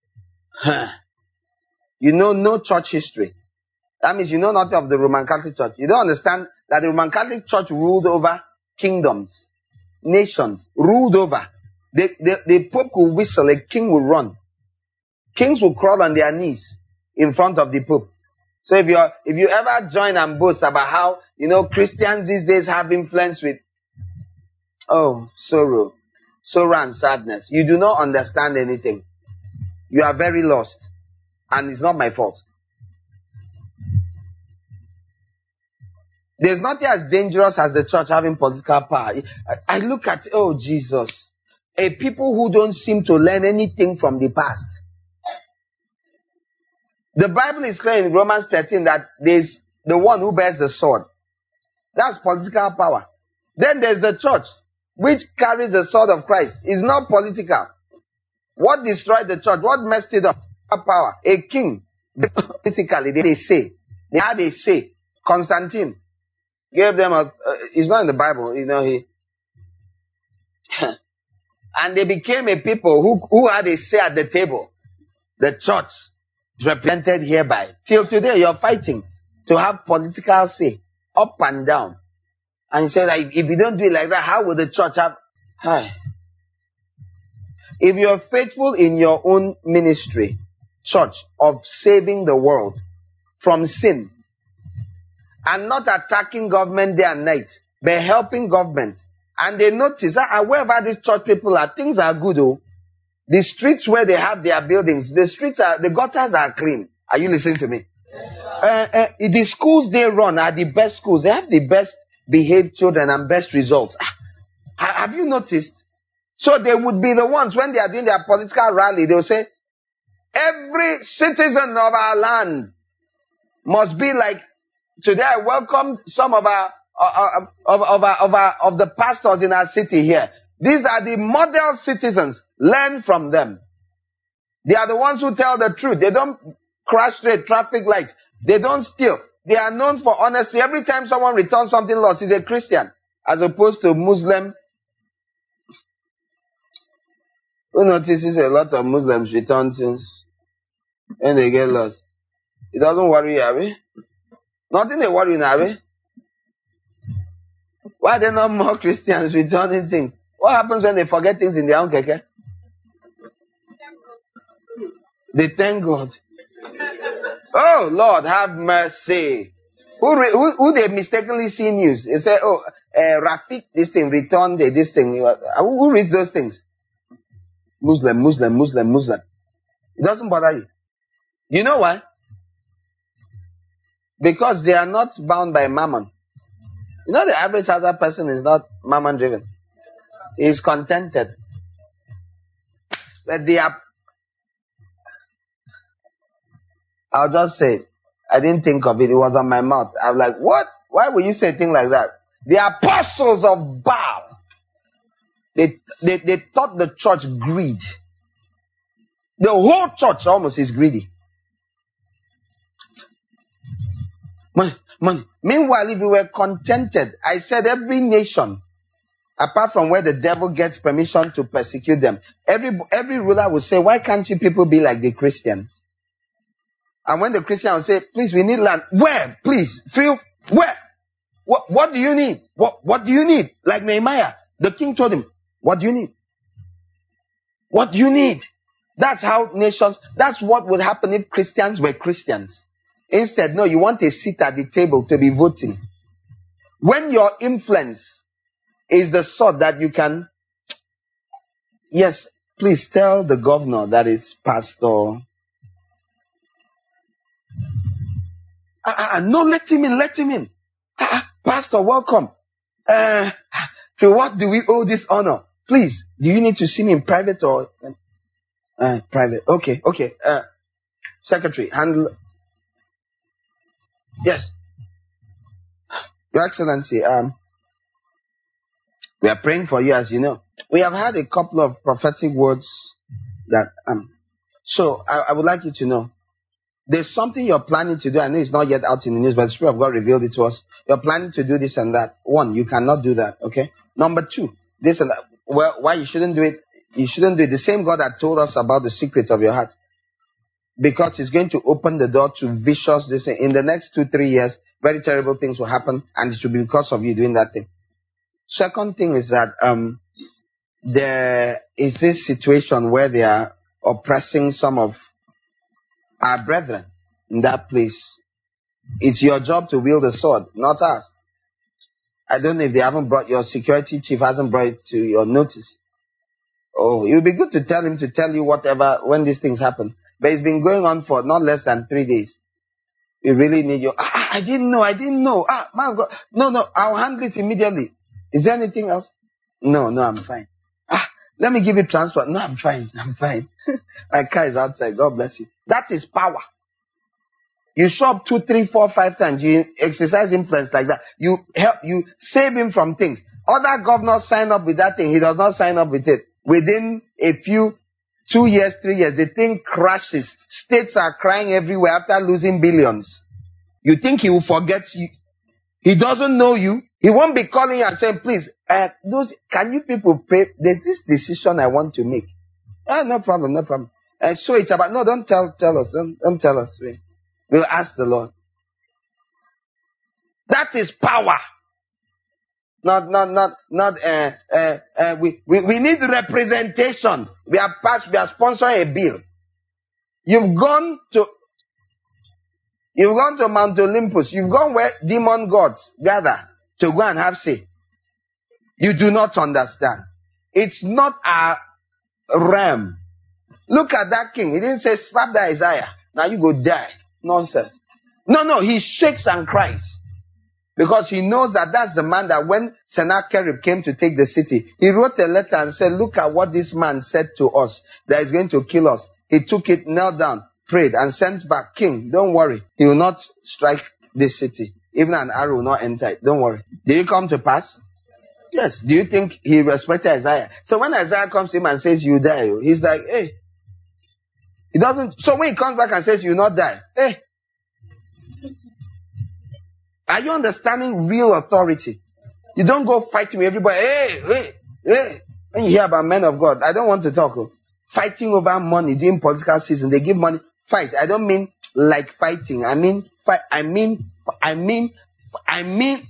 [SPEAKER 1] You know no church history. That means you know nothing of the Roman Catholic Church. You don't understand that the Roman Catholic Church ruled over kingdoms, nations, ruled over. The, the, the Pope will whistle, a king will run. Kings will crawl on their knees in front of the Pope. So if you if you ever join and boast about how, you know, Christians these days have influence with, oh, sorrow, sorrow and sadness. You do not understand anything. You are very lost. And it's not my fault. There's nothing as dangerous as the church having political power. I, I look at, oh Jesus, a people who don't seem to learn anything from the past. The Bible is clear in Romans thirteen that there's the one who bears the sword. That's political power. Then there's the church, which carries the sword of Christ. It's not political. What destroyed the church? What messed it up? Power. A king. Politically, they say. They had a say. Constantine gave them a, uh, it's not in the Bible, you know, he, and they became a people who, who had a say at the table. The church is represented hereby. Till today, you're fighting to have political say, up and down. And you say that if, if you don't do it like that, how will the church have, hi. If you're faithful in your own ministry, church, of saving the world from sin, and not attacking government day and night, but helping government. And they notice that wherever these church people are, things are good. Oh, the streets where they have their buildings, the streets are, the gutters are clean. Are you listening to me?
[SPEAKER 2] Yes,
[SPEAKER 1] uh, uh, the schools they run are the best schools. They have the best behaved children and best results. Ah, have you noticed? So they would be the ones when they are doing their political rally. They will say, every citizen of our land must be like. Today I welcomed some of our, uh, of, of, our, of, our, of the pastors in our city here. These are the model citizens. Learn from them. They are the ones who tell the truth. They don't crash straight traffic lights. They don't steal. They are known for honesty. Every time someone returns something lost, he's a Christian, as opposed to Muslim. Who notices a lot of Muslims return things when they get lost? It doesn't worry you, Abby. Nothing they worry now, eh? Why are there not more Christians returning things? What happens when they forget things in their own keke? They thank God. Oh, Lord, have mercy. Who, re, who, who they mistakenly see news? They say, oh, uh, Rafik, this thing, returned this thing. Who, who reads those things? Muslim, Muslim, Muslim, Muslim. It doesn't bother you. You know why? Because they are not bound by mammon. You know the average other person is not mammon driven. He is contented. But they are, I'll just say, I didn't think of it. It was on my mouth. I was like, what? Why would you say a thing like that? The apostles of Baal. They, they, they taught the church greed. The whole church almost is greedy. Money, money. Meanwhile, if you were contented, I said every nation, apart from where the devil gets permission to persecute them, every every ruler will say, why can't you people be like the Christians? And when the Christian will say, please, we need land. Where? Please. Free. Where? What, what do you need? What, what do you need? Like Nehemiah, the king told him, what do you need? What do you need? That's how nations, that's what would happen if Christians were Christians. Instead, no, you want a seat at the table to be voting. When your influence is the sort that you can, yes, please tell the governor that it's Pastor. Ah, ah, no, let him in, let him in. Ah, ah, Pastor, welcome. Uh, to what do we owe this honor? Please, do you need to see me in private or uh, private? Okay, okay. Uh, secretary, handle. Yes, Your Excellency. Um, we are praying for you, as you know. We have had a couple of prophetic words that um. So I, I would like you to know. There's something you're planning to do. I know it's not yet out in the news, but the Spirit of God revealed it to us. You're planning to do this and that. One, you cannot do that. Okay. Number two, this and that. Well, why you shouldn't do it? You shouldn't do it. The same God that told us about the secret of your heart, because He's going to open the door to vicious. This in the next two, three years, very terrible things will happen, and it will be because of you doing that thing. Second thing is that um, there is this situation where they are oppressing some of our brethren in that place. It's your job to wield the sword, not ours. I don't know if they haven't brought, your security chief hasn't brought it to your notice. Oh, it would be good to tell him to tell you whatever when these things happen. But it's been going on for not less than three days. We really need you. Ah, I didn't know. I didn't know. Ah, man, God. No, no, I'll handle it immediately. Is there anything else? No, no, I'm fine. Ah, let me give you transport. No, I'm fine. I'm fine. My car is outside. God bless you. That is power. You show up two, three, four, five times. You exercise influence like that. You help, you save him from things. Other governors sign up with that thing. He does not sign up with it. Within a few, two years, three years, the thing crashes. States are crying everywhere after losing billions. You think he will forget you? He doesn't know you. He won't be calling you and saying, please, uh, those, can you people pray? There's this decision I want to make. Ah, no problem, no problem. Uh, so it's about, no, don't tell, tell us. Don't, don't tell us. We, we'll ask the Lord. That is power. Not, not, not, not, uh, uh, uh, we, we, we need representation. We are passed, we are sponsoring a bill. You've gone to, you've gone to Mount Olympus. You've gone where demon gods gather to go and have say. You do not understand. It's not a realm. Look at that king. He didn't say, slap that Isaiah. Now you go die. Nonsense. No, no, he shakes and cries. Because he knows that that's the man that when Sennacherib came to take the city, he wrote a letter and said, look at what this man said to us, that is going to kill us. He took it, knelt down, prayed, and sent back, King, don't worry. He will not strike this city. Even an arrow will not enter it. Don't worry. Did it come to pass? Yes. Do you think he respected Isaiah? So when Isaiah comes to him and says, you die, he's like, hey. He doesn't. So when he comes back and says, you will not die, hey. Are you understanding real authority? You don't go fighting with everybody. Hey, hey, hey. When you hear about men of God, I don't want to talk. Oh. Fighting over money during political season. They give money. Fight. I don't mean like fighting. I mean, fight. I mean, I mean, I mean.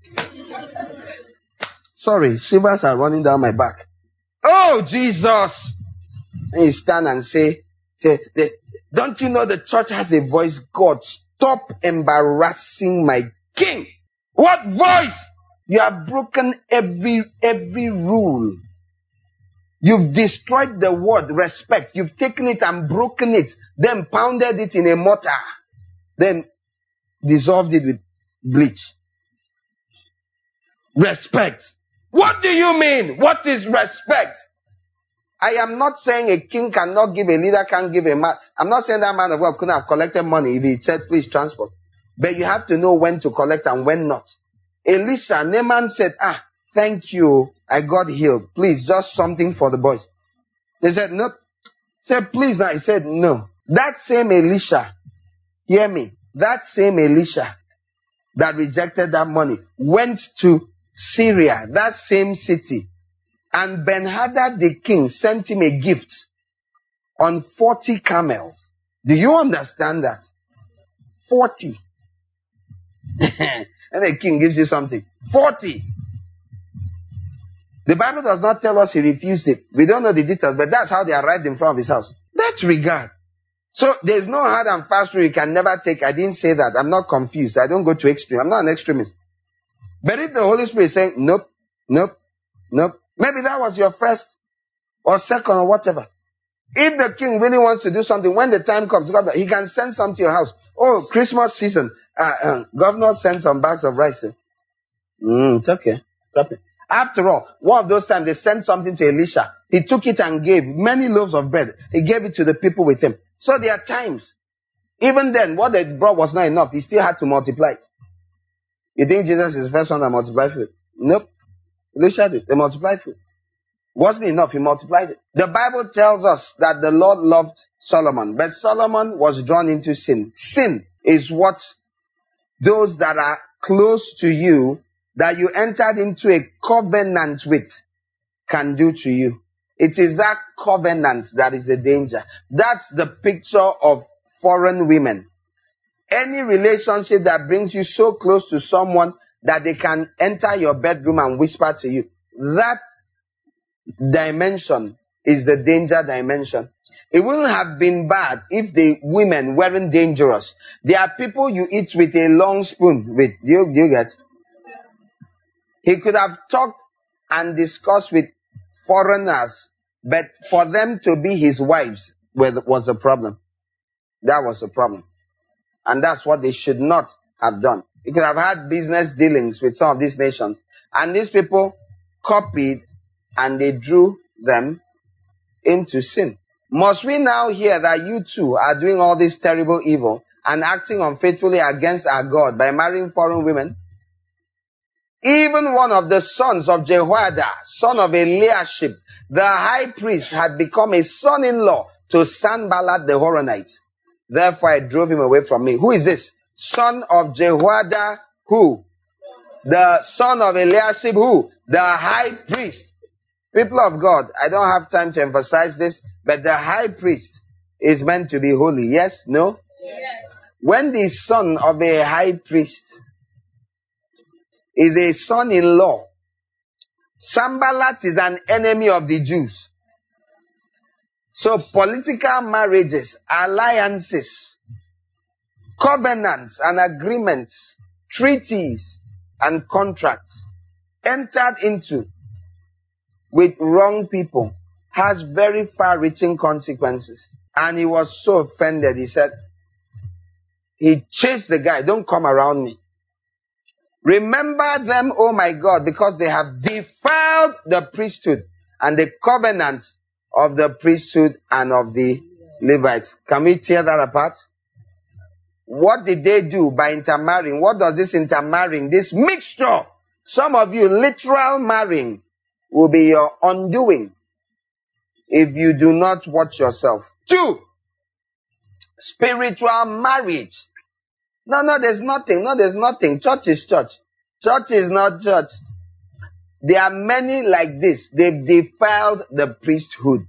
[SPEAKER 1] Sorry, shivers are running down my back. Oh, Jesus. And you stand and say, say, don't you know the church has a voice? God, stop embarrassing my King. What voice? You have broken every, every rule. You've destroyed the word respect. You've taken it and broken it. Then pounded it in a mortar. Then dissolved it with bleach. Respect. What do you mean? What is respect? I am not saying a king cannot give, a leader can't give a man. I'm not saying that man of God couldn't have collected money if he said, please transport. But you have to know when to collect and when not. Elisha, Naaman said, ah, thank you. I got healed. Please, just something for the boys. They said, nope. Said, please. Now he said, no. That same Elisha, hear me. That same Elisha that rejected that money went to Syria, that same city. And Ben-Hadad the king sent him a gift on forty camels. Do you understand that? forty. And the king gives you something. forty. The Bible does not tell us he refused it. We don't know the details, but that's how they arrived in front of his house. That's regard. So there's no hard and fast rule you can never take. I didn't say that. I'm not confused. I don't go to extreme. I'm not an extremist. But if the Holy Spirit is saying, nope, nope, nope. Maybe that was your first or second or whatever. If the king really wants to do something, when the time comes, he can send some to your house. Oh, Christmas season. Uh, uh, governor sent some bags of rice. Mm, it's okay. Drop it. After all, one of those times they sent something to Elisha. He took it and gave many loaves of bread. He gave it to the people with him. So there are times, even then, what they brought was not enough. He still had to multiply it. You think Jesus is the first one that multiplied food? Nope. Elisha did. They multiplied food. Wasn't enough. He multiplied it. The Bible tells us that the Lord loved Solomon, but Solomon was drawn into sin. Sin is what those that are close to you, that you entered into a covenant with, can do to you. It is that covenant that is the danger. That's the picture of foreign women. Any relationship that brings you so close to someone that they can enter your bedroom and whisper to you, that dimension is the danger dimension. It wouldn't have been bad if the women weren't dangerous. There are people you eat with a long spoon with. Do you, do you get? He could have talked and discussed with foreigners, but for them to be his wives was a problem. That was a problem. And that's what they should not have done. He could have had business dealings with some of these nations. And these people copied and they drew them into sin. Must we now hear that you too are doing all this terrible evil and acting unfaithfully against our God by marrying foreign women? Even one of the sons of Jehoiada, son of Eliashib, the high priest, had become a son-in-law to Sanballat the Horonite. Therefore I drove him away from me. Who is this? Son of Jehoiada, who? The son of Eliashib, who? The high priest. People of God, I don't have time to emphasize this, but the high priest is meant to be holy. Yes? No?
[SPEAKER 2] Yes.
[SPEAKER 1] When the son of a high priest is a son-in-law, Sanballat is an enemy of the Jews. So political marriages, alliances, covenants and agreements, treaties and contracts entered into with wrong people has very far-reaching consequences. And he was so offended, he said, he chased the guy, don't come around me. Remember them, oh my God, because they have defiled the priesthood and the covenant of the priesthood and of the Levites. Can we tear that apart? What did they do by intermarrying? What does this intermarrying, this mixture? Some of you, literal marrying will be your undoing if you do not watch yourself. Two, spiritual marriage. No, no, there's nothing. No, there's nothing. Church is church. Church is not church. There are many like this. They've defiled the priesthood.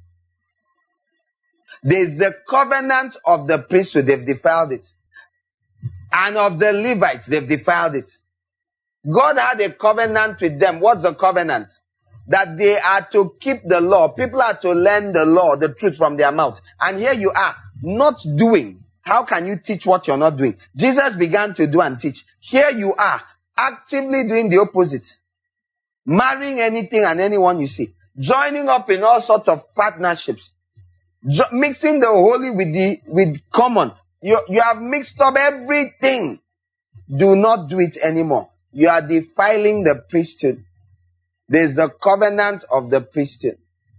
[SPEAKER 1] There's the covenant of the priesthood. They've defiled it. And of the Levites, they've defiled it. God had a covenant with them. What's the covenant? That they are to keep the law. People are to learn the law, the truth from their mouth. And here you are, not doing. How can you teach what you're not doing? Jesus began to do and teach. Here you are, actively doing the opposite. Marrying anything and anyone you see. Joining up in all sorts of partnerships. Jo- mixing the holy with the with common. You, you have mixed up everything. Do not do it anymore. You are defiling the priesthood. There's the covenant of the priesthood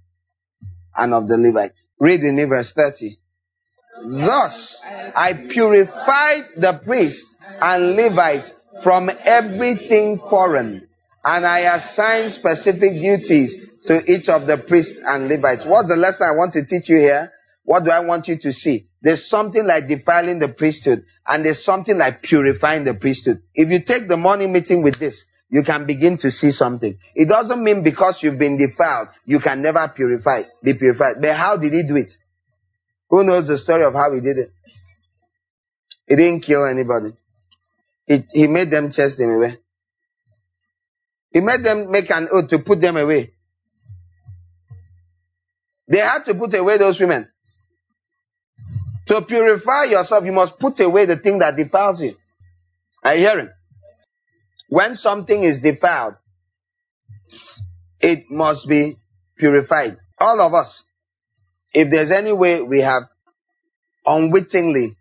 [SPEAKER 1] and of the Levites. Read with me verse thirty. Thus I purified the priests and Levites from everything foreign, and I assigned specific duties to each of the priests and Levites. What's the lesson I want to teach you here? What do I want you to see? There's something like defiling the priesthood, and there's something like purifying the priesthood. If you take the morning meeting with this, you can begin to see something. It doesn't mean because you've been defiled, you can never purify, be purified. But how did he do it? Who knows the story of how he did it? He didn't kill anybody. He, he made them chase them away. He made them make an oath to put them away. They had to put away those women. To purify yourself, you must put away the thing that defiles you. Are you hearing? When something is defiled, it must be purified. All of us, if there's any way we have unwittingly,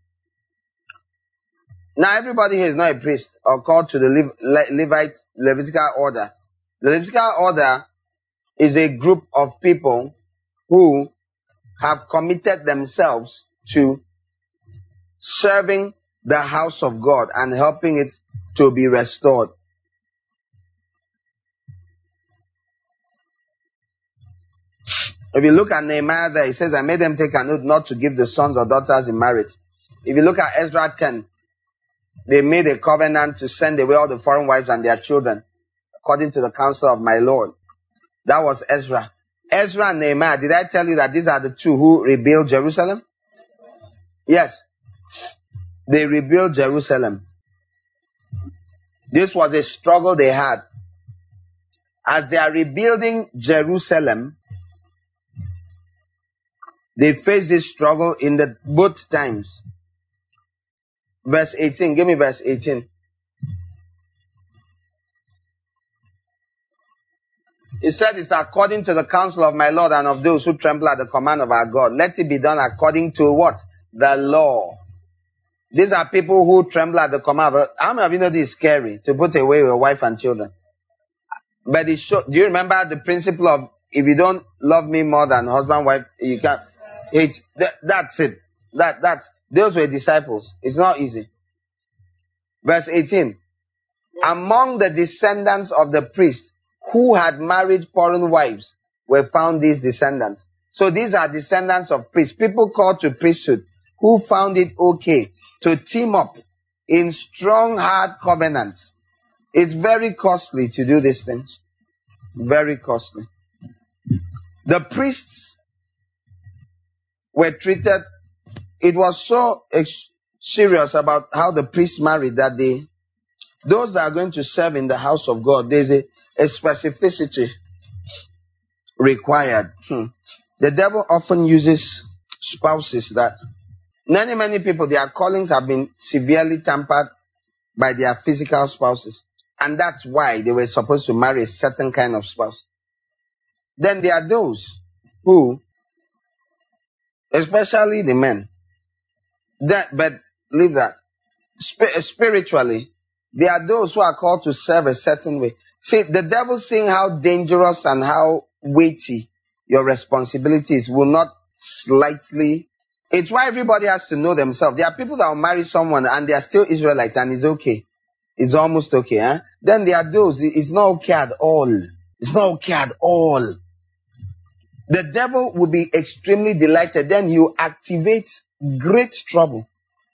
[SPEAKER 1] now everybody here is not a priest or called to the Le- Le- Levite, Levitical order, The Levitical order is a group of people who have committed themselves to serving the house of God and helping it to be restored. If you look at Nehemiah there, it says, I made them take an oath not to give the sons or daughters in marriage. If you look at Ezra ten, they made a covenant to send away all the foreign wives and their children, according to the counsel of my Lord. That was Ezra. Ezra and Nehemiah, did I tell you that these are the two who rebuilt Jerusalem? Yes. They rebuilt Jerusalem. This was a struggle they had. As they are rebuilding Jerusalem, they face this struggle in the both times. Verse eighteen, give me verse eighteen. He said, it's according to the counsel of my Lord and of those who tremble at the command of our God. Let it be done according to what? The law. These are people who tremble at the command of. How many of you know this is scary, to put away your wife and children? But it show, do you remember the principle of, if you don't love me more than husband, wife, you can't. It's, that, that's it. That, that's, those were disciples. It's not easy. Verse eighteen. Among the descendants of the priests who had married foreign wives were found these descendants. So these are descendants of priests, people called to priesthood, who found it okay to team up in strong, hard covenants. It's very costly to do these things. Very costly. The priests were treated, it was so ex- serious about how the priests married that they, those that are going to serve in the house of God, there's a, a specificity required. Hmm. The devil often uses spouses that many, many people, their callings have been severely tampered by their physical spouses. And that's why they were supposed to marry a certain kind of spouse. Then there are those who, especially the men, that, but leave that. Sp- spiritually, there are those who are called to serve a certain way. See, the devil, seeing how dangerous and how weighty your responsibilities, will not slightly. It's why everybody has to know themselves. There are people that will marry someone and they are still Israelites and it's okay. It's almost okay. Huh? Then there are those, it's not okay at all. It's not okay at all. The devil will be extremely delighted. Then he will activate great trouble.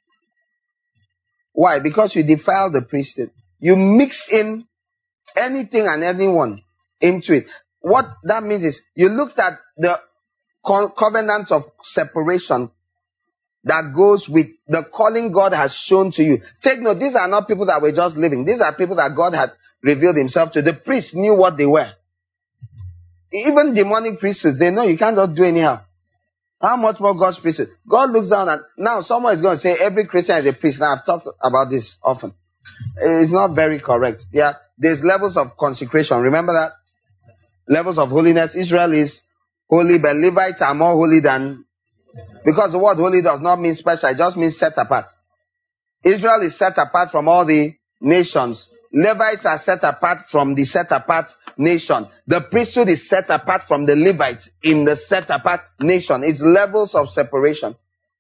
[SPEAKER 1] Why? Because you defile the priesthood. You mix in anything and anyone into it. What that means is you looked at the co- covenants of separation that goes with the calling God has shown to you. Take note, these are not people that were just living. These are people that God had revealed himself to. The priests knew what they were. Even demonic priesthoods, they know you can't just do anyhow. How much more God's priesthood? God looks down and now someone is going to say every Christian is a priest. Now I've talked about this often. It's not very correct. Yeah, there's levels of consecration. Remember that? Levels of holiness. Israel is holy, but Levites are more holy than, because the word holy does not mean special, it just means set apart. Israel is set apart from all the nations. Levites are set apart from the set apart nation. The priesthood is set apart from the Levites in the set apart nation. It's levels of separation.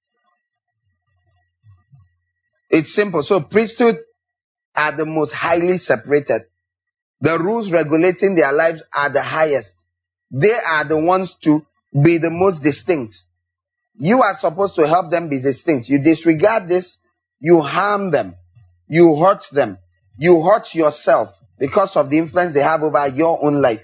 [SPEAKER 1] It's simple. So priesthood are the most highly separated. The rules regulating their lives are the highest. They are the ones to be the most distinct. You are supposed to help them be distinct. You disregard this, you harm them. You hurt them. You hurt yourself because of the influence they have over your own life.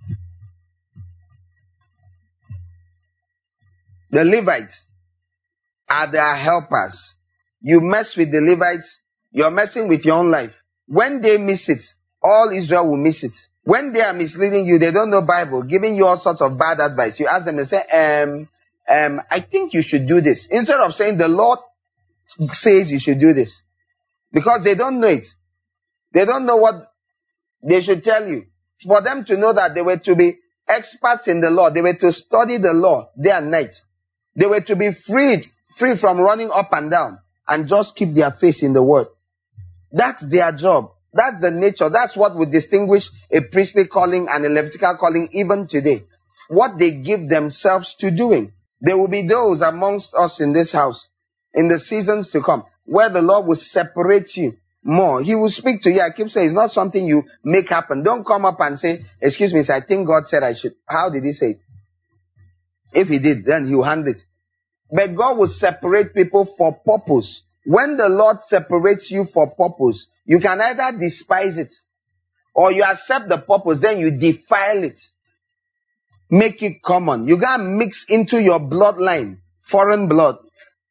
[SPEAKER 1] The Levites are their helpers. You mess with the Levites, you're messing with your own life. When they miss it, all Israel will miss it. When they are misleading you, they don't know Bible, giving you all sorts of bad advice. You ask them, they say, um, um, I think you should do this. Instead of saying the Lord says you should do this. Because they don't know it. They don't know what they should tell you. For them to know that they were to be experts in the law, they were to study the law day and night. They were to be freed, free from running up and down and just keep their face in the word. That's their job. That's the nature. That's what would distinguish a priestly calling and a Levitical calling even today. What they give themselves to doing. There will be those amongst us in this house in the seasons to come where the Lord will separate you more. He will speak to you. I keep saying it's not something you make happen. Don't come up and say, excuse me, sir, I think God said I should. How did he say it? If he did, then he will handle it. But God will separate people for purpose. When the Lord separates you for purpose, you can either despise it or you accept the purpose, then you defile it. Make it common. You gotta mix into your bloodline foreign blood,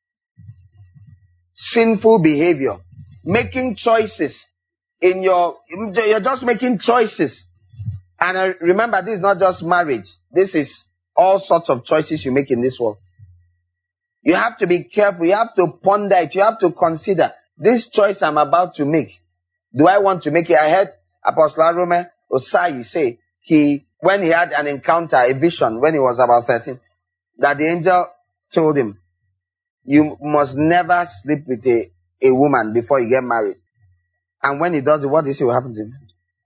[SPEAKER 1] sinful behavior, making choices in your, you're just making choices. And uh, remember, this is not just marriage. This is all sorts of choices you make in this world. You have to be careful. You have to ponder it. You have to consider this choice I'm about to make. Do I want to make it? I heard Apostle Arome Osai say he, when he had an encounter, a vision, when he was about thirteen, that the angel told him, you must never sleep with a, a woman before you get married. And when he does it, what do you see will happen to him?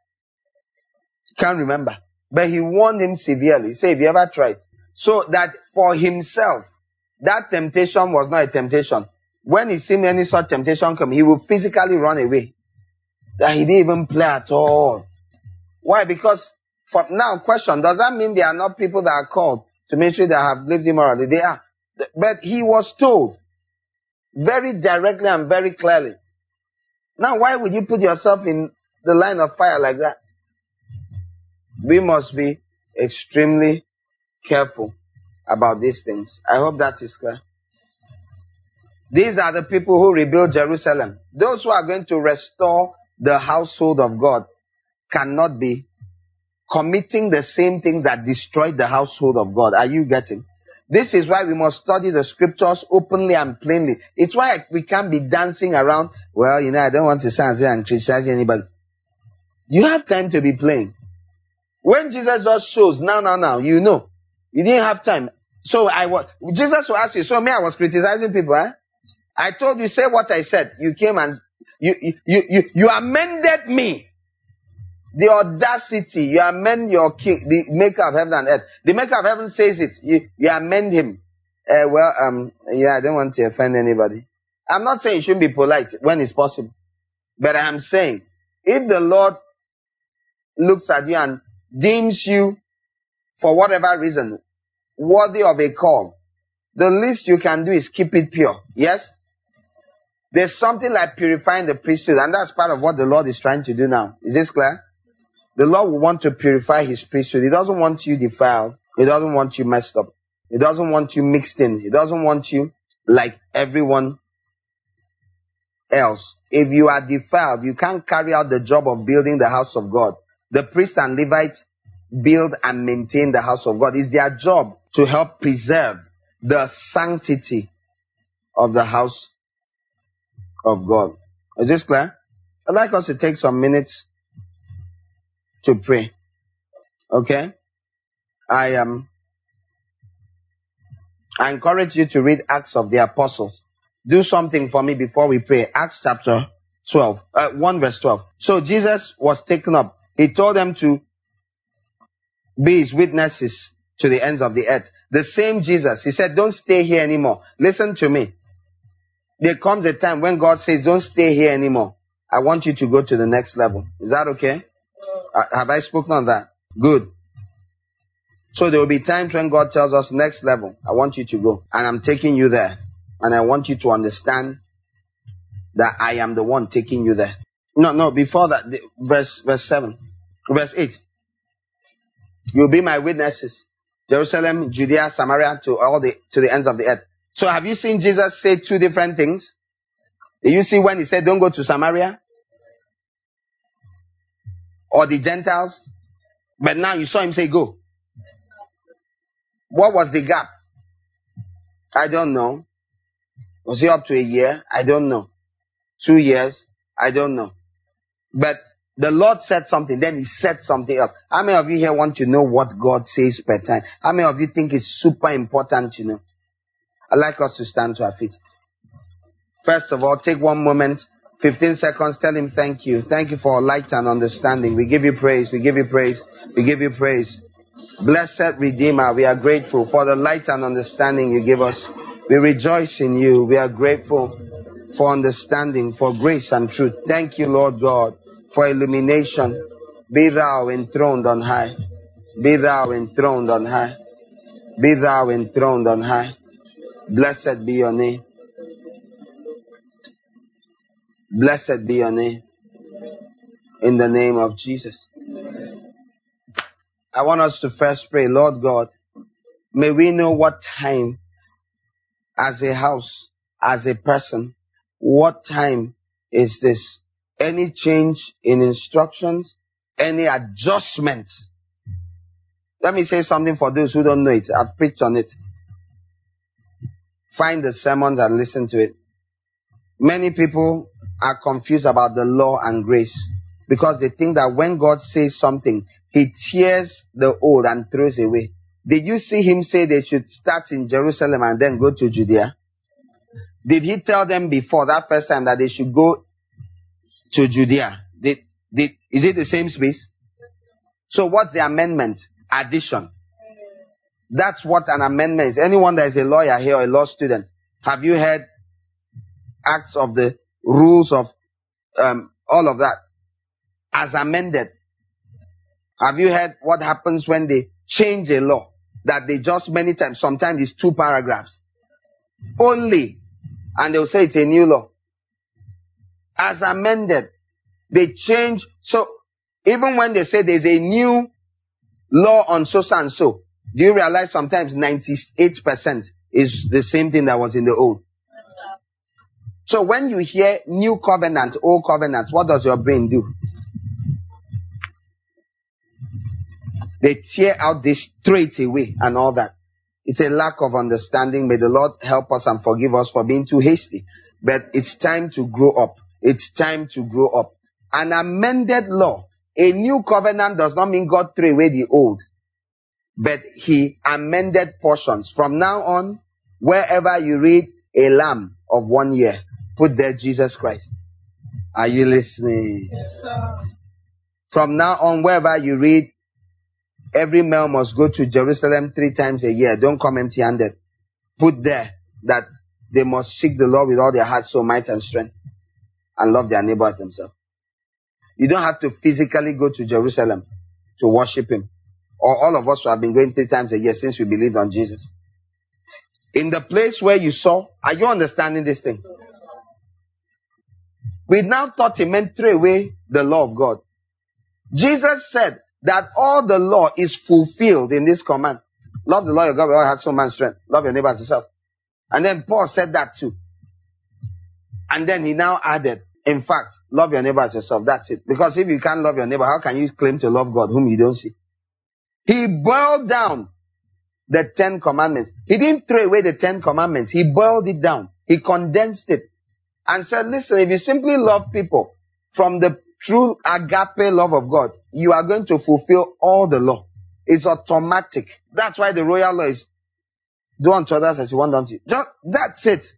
[SPEAKER 1] Can't remember. But he warned him severely. He said, have you ever tried? So that for himself, that temptation was not a temptation. When he seen any such temptation come, he will physically run away. That he didn't even play at all. Why? Because for now, question, does that mean there are not people that are called to ministry that have lived immorally? They are. But he was told very directly and very clearly. Now, why would you put yourself in the line of fire like that? We must be extremely careful about these things. I hope that is clear. These are the people who rebuild Jerusalem. Those who are going to restore the household of God cannot be committing the same things that destroyed the household of God. Are you getting? This is why we must study the scriptures openly and plainly. It's why we can't be dancing around. Well, you know, I don't want to stand here and criticize anybody. You have time to be playing. When Jesus just shows, now, now, now, you know, you didn't have time. So I was, Jesus will ask you, so me, I was criticizing people, eh? I told you, say what I said. You came and you, you, you, you, you amended me. The audacity, you amend your king, the maker of heaven and earth. The maker of heaven says it. You, you amend him. Uh, well, um, yeah, I don't want to offend anybody. I'm not saying you shouldn't be polite when it's possible. But I'm saying, if the Lord looks at you and deems you, for whatever reason, worthy of a call, the least you can do is keep it pure. Yes? There's something like purifying the priesthood, and that's part of what the Lord is trying to do now. Is this clear? The Lord will want to purify his priesthood. He doesn't want you defiled. He doesn't want you messed up. He doesn't want you mixed in. He doesn't want you like everyone else. If you are defiled, you can't carry out the job of building the house of God. The priests and Levites build and maintain the house of God. It's their job to help preserve the sanctity of the house of God. Is this clear? I'd like us to take some minutes to pray. Okay? I um I encourage you to read Acts of the Apostles. Do something for me before we pray. Acts chapter twelve, uh, one verse twelve. So Jesus was taken up. He told them to be his witnesses to the ends of the earth. The same Jesus, he said, don't stay here anymore. Listen to me. There comes a time when God says, don't stay here anymore. I want you to go to the next level. Is that okay? Uh, have I spoken on that? Good. So there will be times when God tells us next level. I want you to go. And I'm taking you there. And I want you to understand that I am the one taking you there. No, no, before that, the, verse, verse seven, verse eight. You'll be my witnesses. Jerusalem, Judea, Samaria, to all the, to the ends of the earth. So have you seen Jesus say two different things? Did you see when he said, don't go to Samaria? Or the Gentiles? But now you saw him say, go. What was the gap? I don't know. Was he up to a year? I don't know. Two years? I don't know. But the Lord said something, then he said something else. How many of you here want to know what God says per time? How many of you think it's super important to know? I'd like us to stand to our feet. First of all, take one moment fifteen seconds. Tell him thank you. Thank you for light and understanding. We give you praise. We give you praise. We give you praise. Blessed Redeemer, we are grateful for the light and understanding you give us. We rejoice in you. We are grateful for understanding, for grace and truth. Thank you, Lord God, for illumination. Be thou enthroned on high. Be thou enthroned on high. Be thou enthroned on high. Blessed be your name. Blessed be your name. In the name of Jesus. I want us to first pray, Lord God, may we know what time as a house, as a person, what time is this? Any change in instructions? Any adjustments? Let me say something for those who don't know it. I've preached on it. Find the sermons and listen to it. Many people are confused about the law and grace because they think that when God says something, he tears the old and throws away. Did you see him say they should start in Jerusalem and then go to Judea? Did he tell them before that first time that they should go to Judea? Did, did, is it the same space? So what's the amendment? Addition. That's what an amendment is. Anyone that is a lawyer here or a law student, have you heard acts of the rules of um, all of that as amended? Have you heard what happens when they change a law that they just many times, sometimes it's two paragraphs only, and they'll say it's a new law. As amended, they change. So even when they say there's a new law on so and so, do you realize sometimes ninety-eight percent is the same thing that was in the old? So when you hear new covenant, old covenant, what does your brain do? They tear out this straight away and all that. It's a lack of understanding. May the Lord help us and forgive us for being too hasty. But it's time to grow up. It's time to grow up. An amended law, a new covenant does not mean God threw away the old, but he amended portions. From now on, wherever you read a lamb of one year, put there Jesus Christ. Are you listening?
[SPEAKER 2] Yes, sir.
[SPEAKER 1] From now on, wherever you read every male must go to Jerusalem three times a year, don't come empty-handed. Put there that they must seek the Lord with all their heart, soul, might, and strength, and love their neighbor as themselves. You don't have to physically go to Jerusalem to worship him. Or all of us who have been going three times a year since we believed on Jesus. In the place where you saw, are you understanding this thing? We now thought he meant throw away the law of God. Jesus said that all the law is fulfilled in this command. Love the Lord your God with all heart, soul, mind, strength. Love your neighbor as yourself. And then Paul said that too. And then he now added, in fact, love your neighbor as yourself. That's it. Because if you can't love your neighbor, how can you claim to love God whom you don't see? He boiled down the Ten Commandments. He didn't throw away the Ten Commandments. He boiled it down. He condensed it and said, listen, if you simply love people from the true agape love of God, you are going to fulfill all the law. It's automatic. That's why the royal law is do unto others as you want unto you. Just, that's it.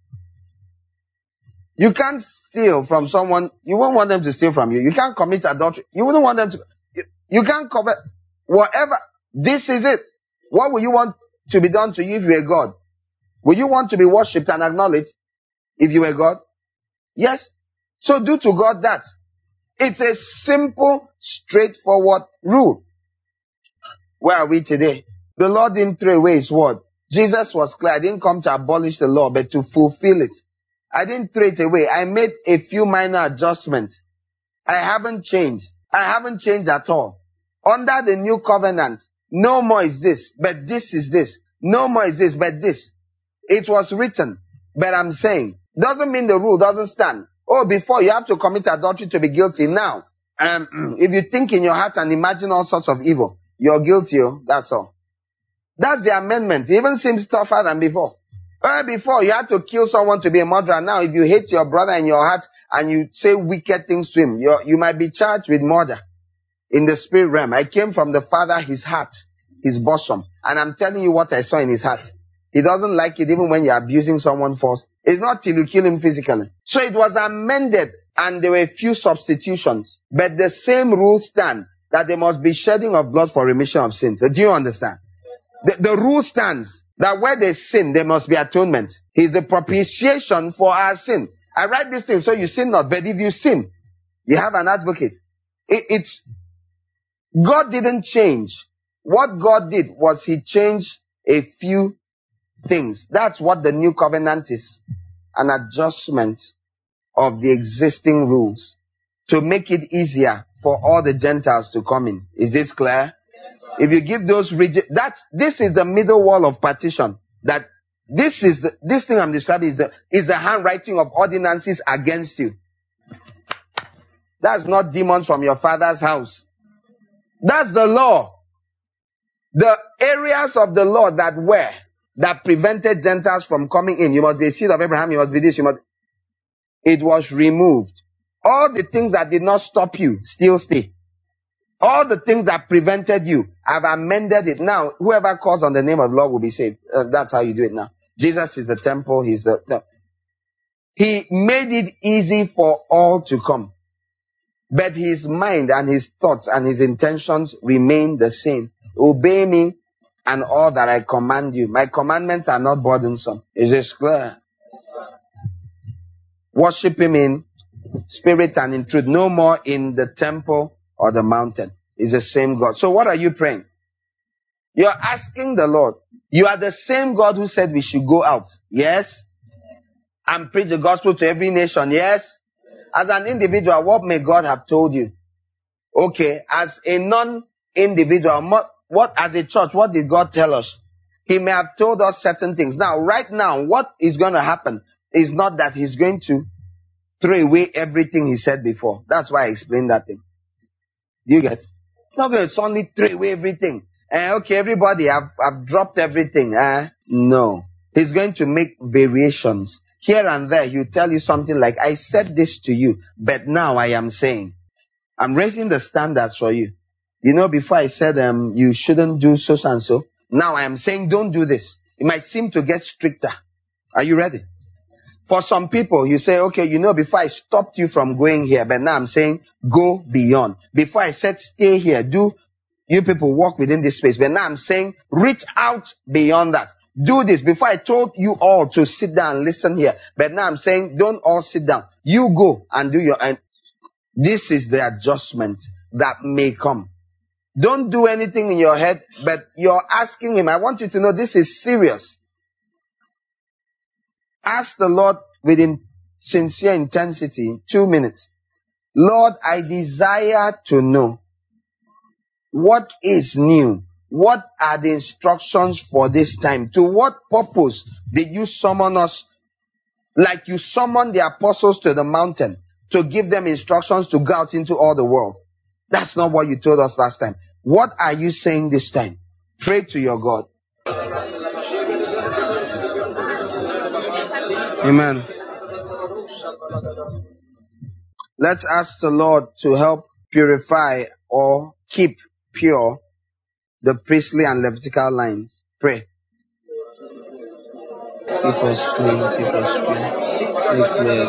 [SPEAKER 1] You can't steal from someone. You won't want them to steal from you. You can't commit adultery. You wouldn't want them to. You, you can't commit whatever. This is it. What would you want to be done to you if you were God? Would you want to be worshipped and acknowledged if you were God? Yes. So do to God that. It's a simple, straightforward rule. Where are we today? The Lord didn't throw away his word. Jesus was clear. I didn't come to abolish the law, but to fulfill it. I didn't throw it away. I made a few minor adjustments. I haven't changed. I haven't changed at all. Under the new covenant, no more is this, but this is this. No more is this, but this. It was written, but I'm saying, doesn't mean the rule doesn't stand. Oh, before you have to commit adultery to be guilty. Now, um, if you think in your heart and imagine all sorts of evil, you're guilty. Oh, that's all. That's the amendment. It even seems tougher than before. Well, before you had to kill someone to be a murderer. Now, if you hate your brother in your heart and you say wicked things to him, you you might be charged with murder in the spirit realm. I came from the Father, his heart, his bosom, and I'm telling you what I saw in his heart. He doesn't like it even when you're abusing someone first. It's not till you kill him physically. So it was amended. and there were few substitutions, but the same rule stand that there must be shedding of blood for remission of sins. Do you understand? The, the rule stands that where there's sin, there must be atonement. He's the propitiation for our sin. I write this thing so you sin not, but if you sin, you have an advocate. It, it's, God didn't change. What God did was he changed a few things. That's what the new covenant is. An adjustment of the existing rules to make it easier for all the Gentiles to come in. Is this clear? If you give those rigid, that's, this is the middle wall of partition. That this is the, this thing I'm describing is the, is the handwriting of ordinances against you. That's not demons from your father's house. That's the law. The areas of the law that were, that prevented Gentiles from coming in. You must be a seed of Abraham. You must be this. You must, it was removed. All the things that did not stop you still stay. All the things that prevented you, I've amended it. Now, whoever calls on the name of the Lord will be saved. Uh, that's how you do it now. Jesus is the temple. He's the, the, he made it easy for all to come. But his mind and his thoughts and his intentions remain the same. Obey me and all that I command you. My commandments are not burdensome. Is this clear? Worship him in spirit and in truth. No more in the temple or the mountain. Is the same God. So what are you praying? You're asking the Lord. You are the same God who said we should go out. Yes. And preach the gospel to every nation. Yes. As an individual, what may God have told you? Okay. As a non-individual, what, what as a church, what did God tell us? He may have told us certain things. Now, right now, what is going to happen is not that he's going to throw away everything he said before. That's why I explained that thing. Do you get? It's not going to suddenly throw away everything. Uh, okay, everybody, I've, I've dropped everything. Uh, no. He's going to make variations. Here and there, he'll tell you something like, I said this to you, but now I am saying. I'm raising the standards for you. You know, before I said um, you shouldn't do so and so. Now I am saying don't do this. It might seem to get stricter. Are you ready? For some people, you say, okay, you know, before I stopped you from going here, but now I'm saying go beyond. Before I said stay here, do you people walk within this space. But now I'm saying reach out beyond that. Do this. Before I told you all to sit down and listen here, but now I'm saying don't all sit down. You go and do your, and this is the adjustment that may come. Don't do anything in your head, but you're asking him. I want you to know this is serious. Ask the Lord with in sincere intensity, two minutes. Lord, I desire to know what is new. What are the instructions for this time? To what purpose did you summon us like you summoned the apostles to the mountain to give them instructions to go out into all the world? That's not what you told us last time. What are you saying this time? Pray to your God. Amen. Let's ask the Lord to help purify or keep pure the priestly and Levitical lines. Pray. Keep us clean, keep us clean. Declare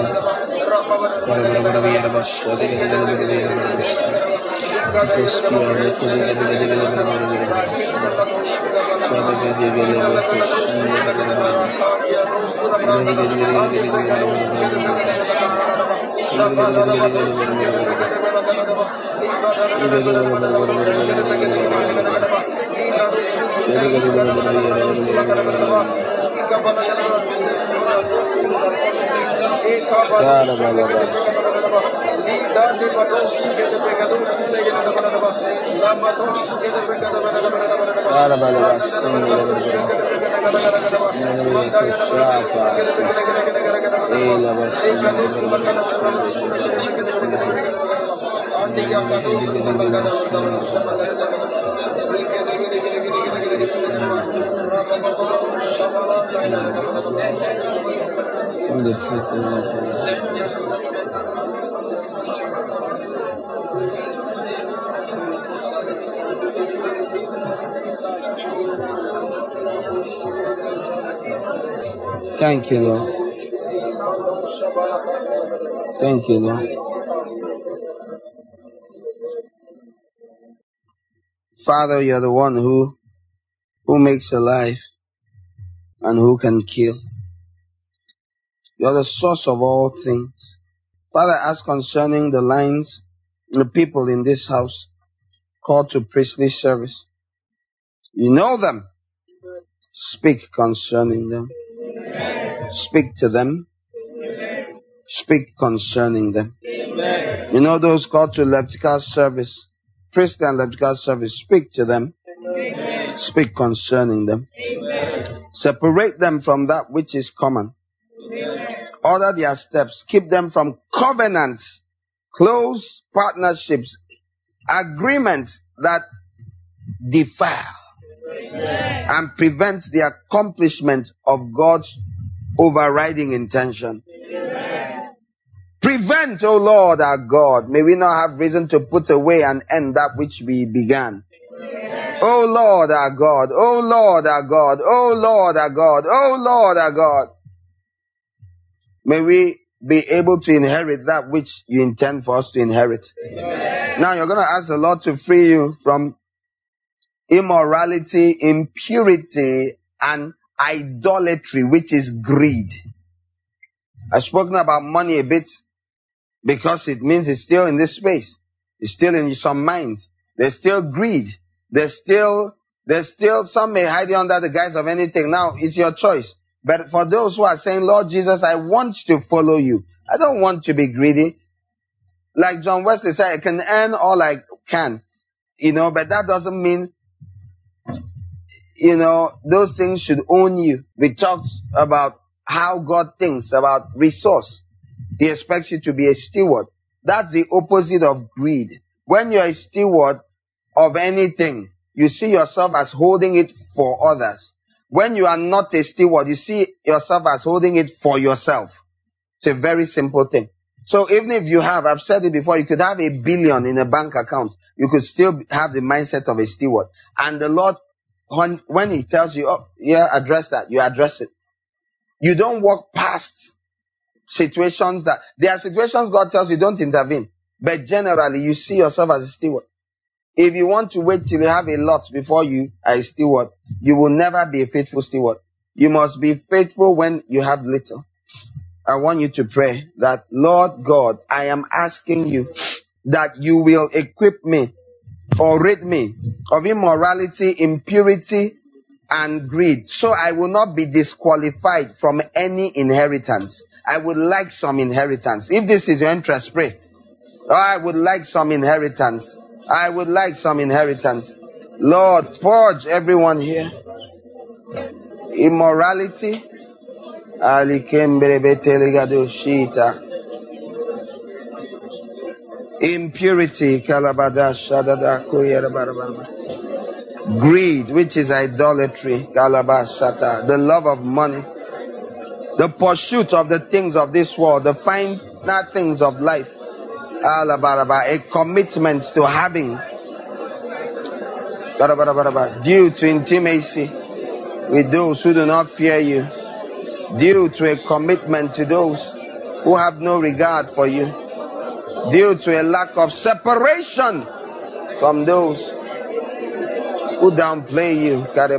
[SPEAKER 1] the truth of Thank you, Lord. Thank you, Lord. Father, you're the one who, who makes alive and who can kill. You're the source of all things. Father, ask concerning the lines, the people in this house called to priestly service. You know them. Speak concerning them. Speak to them. Speak concerning them. You know those called to Levitical service, priestly and Levitical service. Speak to them. Speak concerning them. Separate them from that which is common. Order their steps. Keep them from covenants, close partnerships, agreements that defile and prevent the accomplishment of God's overriding intention. Prevent, O Lord our God, may we not have reason to put away and end that which we began. O Lord our God, O Lord our God, O Lord our God, O Lord our God. May we be able to inherit that which you intend for us to inherit. Amen. Now you're going to ask the Lord to free you from immorality, impurity, and idolatry, which is greed. I've spoken about money a bit because it means it's still in this space. It's still in some minds. There's still greed. There's still, there's still, some may hide it under the guise of anything. Now, it's your choice. But for those who are saying, Lord Jesus, I want to follow you. I don't want to be greedy. Like John Wesley said, I can earn all I can. You know, but that doesn't mean, you know, those things should own you. We talked about how God thinks about resource. He expects you to be a steward. That's the opposite of greed. When you're a steward of anything, you see yourself as holding it for others. When you are not a steward, you see yourself as holding it for yourself. It's a very simple thing. So even if you have, I've said it before, you could have a billion in a bank account. You could still have the mindset of a steward. And the Lord, when, when He tells you, oh, yeah, address that, you address it. You don't walk past situations that, there are situations God tells you don't intervene. But generally, you see yourself as a steward. If you want to wait till you have a lot before you are a steward, you will never be a faithful steward. You must be faithful when you have little. I want you to pray that, Lord God, I am asking you that you will equip me or rid me of immorality, impurity, and greed, so I will not be disqualified from any inheritance. I would like some inheritance. If this is your interest, pray. Oh, I would like some inheritance. I would like some inheritance. Lord, purge everyone here. Immorality. Impurity. Greed, which is idolatry. The love of money. The pursuit of the things of this world. The finer things of life. A commitment to having, due to intimacy with those who do not fear you, due to a commitment to those who have no regard for you, due to a lack of separation from those who downplay you.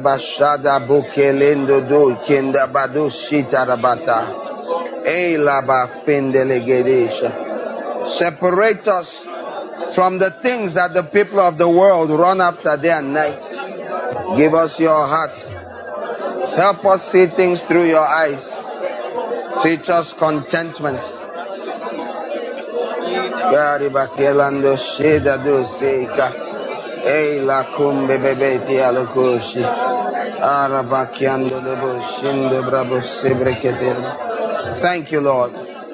[SPEAKER 1] Separate us from the things that the people of the world run after day and night. Give us your heart. Help us see things through your eyes. Teach us contentment. Thank you, Lord.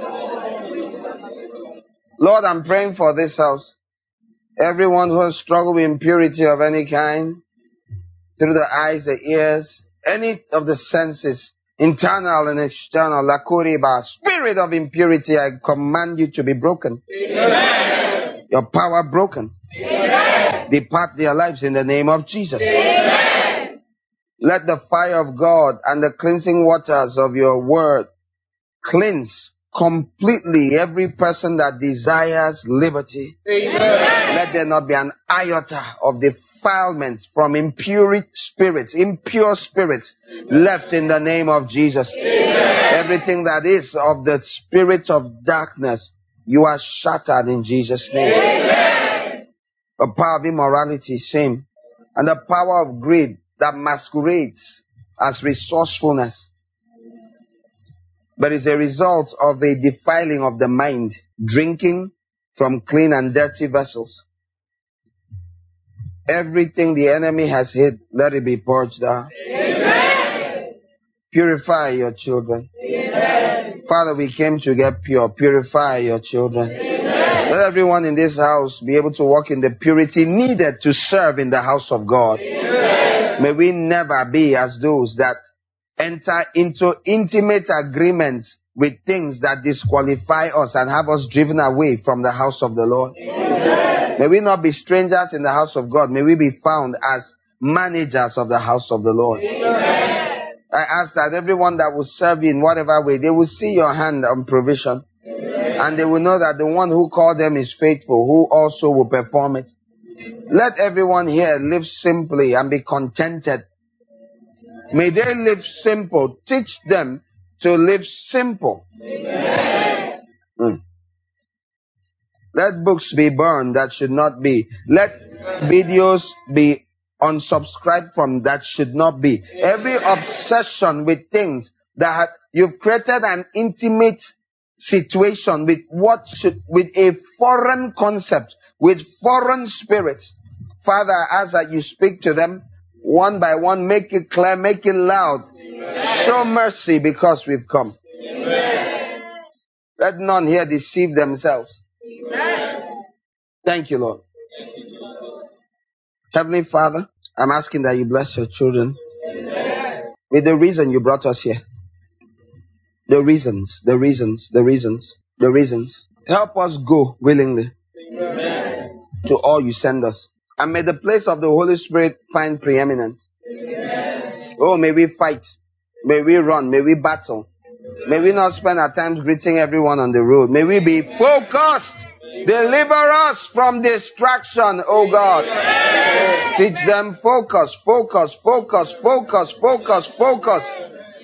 [SPEAKER 1] Lord, I'm praying for this house. Everyone who has struggled with impurity of any kind, through the eyes, the ears, any of the senses, internal and external, lakuriba, spirit of impurity, I command you to be broken. Amen. Your power broken. Amen. Depart their lives in the name of Jesus. Amen. Let the fire of God and the cleansing waters of your word cleanse completely every person that desires liberty.
[SPEAKER 2] Amen.
[SPEAKER 1] Let there not be an iota of defilement from impure spirits, impure spirits left in the name of Jesus.
[SPEAKER 2] Amen.
[SPEAKER 1] Everything that is of the spirit of darkness, you are shattered in Jesus' name.
[SPEAKER 2] Amen.
[SPEAKER 1] The power of immorality, shame, and the power of greed that masquerades as resourcefulness, but is a result of a defiling of the mind, drinking from clean and dirty vessels. Everything the enemy has hid, let it be purged out.
[SPEAKER 2] Amen.
[SPEAKER 1] Purify your children.
[SPEAKER 2] Amen.
[SPEAKER 1] Father, we came to get pure. Purify your children.
[SPEAKER 2] Amen.
[SPEAKER 1] Let everyone in this house be able to walk in the purity needed to serve in the house of God.
[SPEAKER 2] Amen.
[SPEAKER 1] May we never be as those that enter into intimate agreements with things that disqualify us and have us driven away from the house of the Lord.
[SPEAKER 2] Amen.
[SPEAKER 1] May we not be strangers in the house of God. May we be found as managers of the house of the Lord.
[SPEAKER 2] Amen.
[SPEAKER 1] I ask that everyone that will serve you in whatever way, they will see your hand on provision.
[SPEAKER 2] Amen.
[SPEAKER 1] And they will know that the one who called them is faithful, who also will perform it. Let everyone here live simply and be contented. May they live simple. Teach them to live simple.
[SPEAKER 2] Amen.
[SPEAKER 1] Mm. Let books be burned that should not be. Let videos be unsubscribed from that should not be. Every obsession with things that have, you've created an intimate situation with what should, with a foreign concept, with foreign spirits. Father, as that you speak to them one by one, make it clear, make it loud. Show mercy because we've come.
[SPEAKER 2] Amen.
[SPEAKER 1] Let none here deceive themselves.
[SPEAKER 2] Amen.
[SPEAKER 1] Thank you, Lord. Heavenly Father, I'm asking that you bless your children
[SPEAKER 2] Amen.
[SPEAKER 1] with the reason you brought us here. The reasons, the reasons, the reasons, the reasons. Help us go willingly
[SPEAKER 2] Amen.
[SPEAKER 1] to all you send us. And may the place of the Holy Spirit find preeminence.
[SPEAKER 2] Amen.
[SPEAKER 1] Oh, may we fight. May we run. May we battle. May we not spend our times greeting everyone on the road. May we be focused. Deliver us from distraction, oh God. Teach them focus, focus, focus, focus, focus, focus.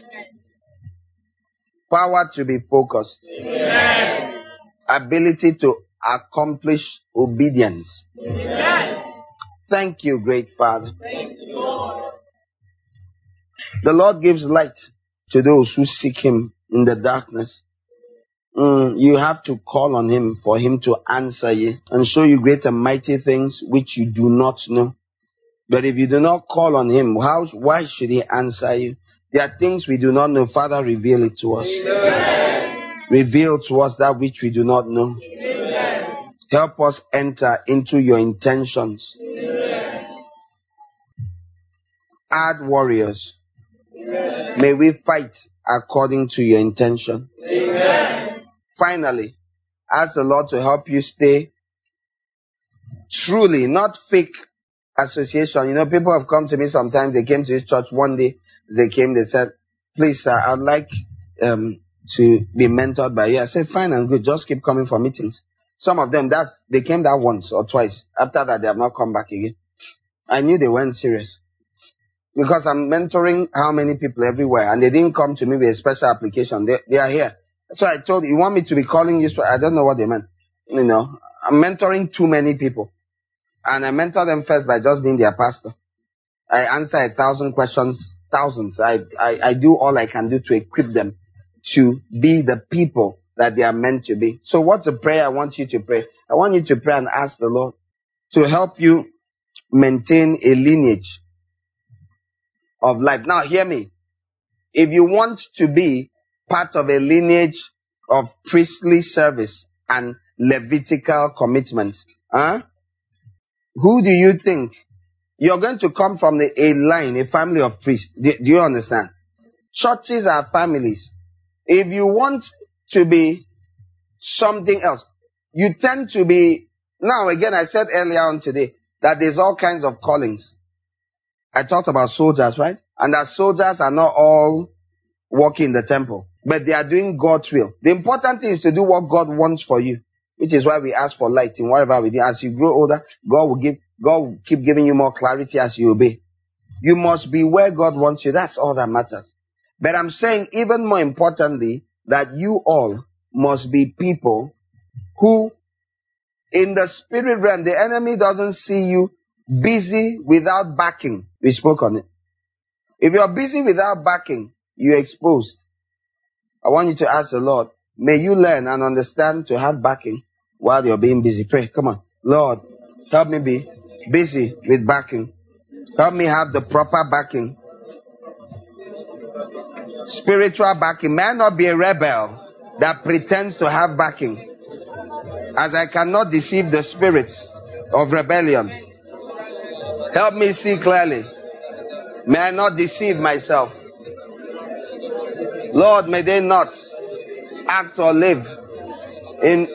[SPEAKER 1] Power to be focused.
[SPEAKER 2] Amen.
[SPEAKER 1] Ability to accomplish obedience.
[SPEAKER 2] Amen.
[SPEAKER 1] Thank you, great Father.
[SPEAKER 2] Thank you, Lord.
[SPEAKER 1] The Lord gives light to those who seek Him in the darkness. Mm, you have to call on Him for Him to answer you and show you great and mighty things which you do not know. But if you do not call on Him, how, why should He answer you? There are things we do not know. Father, reveal it to us.
[SPEAKER 2] Amen.
[SPEAKER 1] Reveal to us that which we do not know.
[SPEAKER 2] Amen.
[SPEAKER 1] Help us enter into your intentions.
[SPEAKER 2] Amen.
[SPEAKER 1] Add warriors.
[SPEAKER 2] Amen.
[SPEAKER 1] May we fight according to your intention.
[SPEAKER 2] Amen.
[SPEAKER 1] Finally, ask the Lord to help you stay truly, not fake association. You know, people have come to me sometimes. They came to this church one day. They came, they said, please, sir, I'd like um, to be mentored by you. I said, fine and good. Just keep coming for meetings. Some of them, that's they came that once or twice. After that, they have not come back again. I knew they weren't serious. Because I'm mentoring how many people everywhere. And they didn't come to me with a special application. They, they are here. So I told you, you want me to be calling you? I don't know what they meant. You know, I'm mentoring too many people. And I mentor them first by just being their pastor. I answer a thousand questions, thousands. I, I, I do all I can do to equip them to be the people that they are meant to be. So what's a prayer I want you to pray? I want you to pray and ask the Lord to help you maintain a lineage of life. Now hear me. If you want to be part of a lineage of priestly service and Levitical commitments, huh? Who do you think? You're going to come from the, a line, a family of priests. Do, do you understand? Churches are families. If you want to be something else, you tend to be, now again, I said earlier on today that there's all kinds of callings. I talked about soldiers, right? And that soldiers are not all working in the temple. but they are doing God's will. The important thing is to do what God wants for you, which is why we ask for light in whatever we do. As you grow older, God will give, God will keep giving you more clarity as you obey. You must be where God wants you. That's all that matters. But I'm saying even more importantly, that you all must be people who, in the spirit realm, the enemy doesn't see you busy without backing. We spoke on it. If you're busy without backing, you're exposed. I want you to ask the Lord, may you learn and understand to have backing while you're being busy. Pray, come on. Lord, help me be busy with backing. Help me have the proper backing. Spiritual backing. May I not be a rebel that pretends to have backing, as I cannot deceive the spirits of rebellion. Help me see clearly. May I not deceive myself. Lord, may they not act or live in,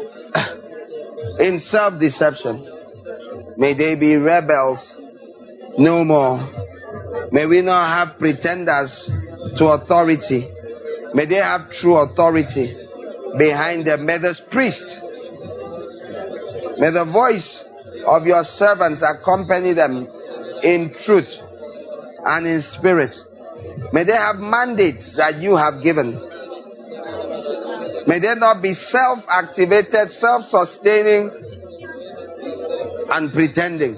[SPEAKER 1] in self-deception. May they be rebels no more. May we not have pretenders to authority. May they have true authority behind them. May the priest, may the voice of your servants accompany them in truth and in spirit. May they have mandates that you have given. May they not be self-activated, self-sustaining, and pretending.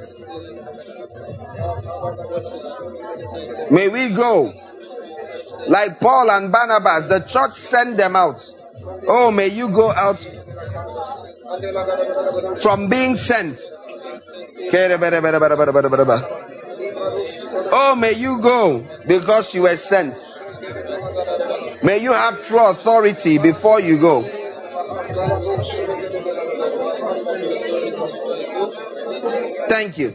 [SPEAKER 1] May we go like Paul and Barnabas. The church sent them out. Oh, may you go out from being sent. Oh, may you go because you were sent. May you have true authority before you go. Thank you.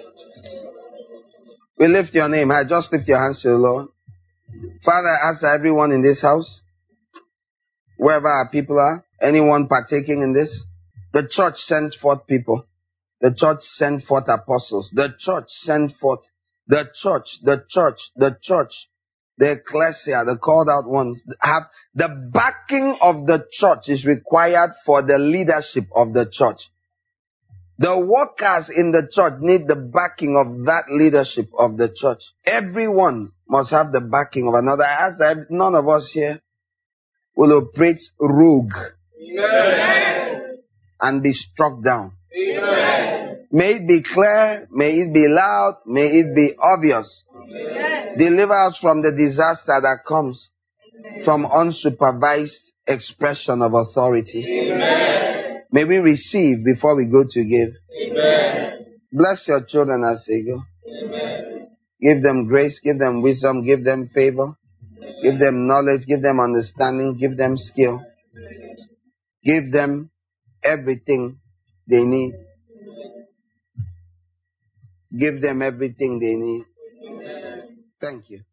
[SPEAKER 1] We lift your name. I just lift your hands to the Lord. Father, I ask everyone in this house, wherever our people are, anyone partaking in this, the church sent forth people. The church sent forth apostles. The church sent forth the church, the church, the church, the ecclesia, the called out ones. Have the backing of the church is required for the leadership of the church. The workers in the church need the backing of that leadership of the church. Everyone must have the backing of another. I ask that none of us here will operate rogue. Amen. And be struck down. Amen. May it be clear, may it be loud, may it be obvious. Amen. Deliver us from the disaster that comes Amen. From unsupervised expression of authority. Amen. May we receive before we go to give. Amen. Bless your children as they go. Amen. Give them grace, give them wisdom, give them favor, Amen. Give them knowledge, give them understanding, give them skill. Amen. Give them everything they need. Give them everything they need. Amen. Thank you.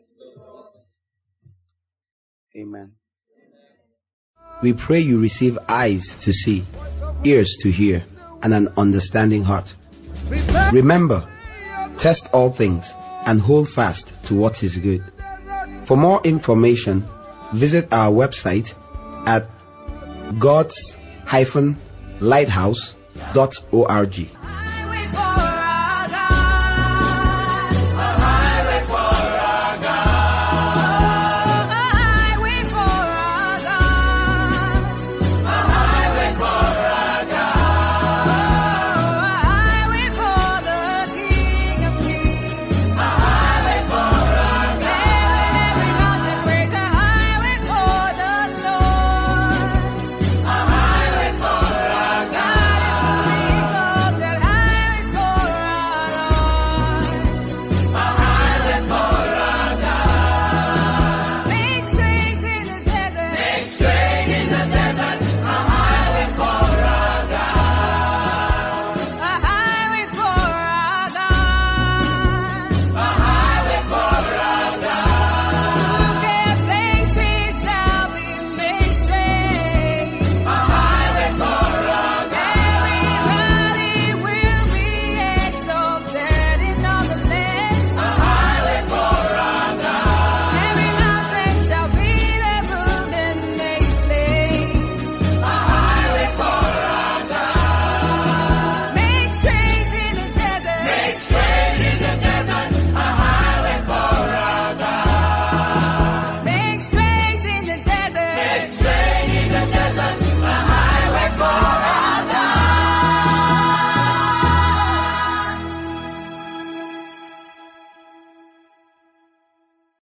[SPEAKER 1] Amen.
[SPEAKER 3] We pray you receive eyes to see, ears to hear, and an understanding heart. Remember, test all things and hold fast to what is good. For more information, visit our website at gods dash lighthouse dot org.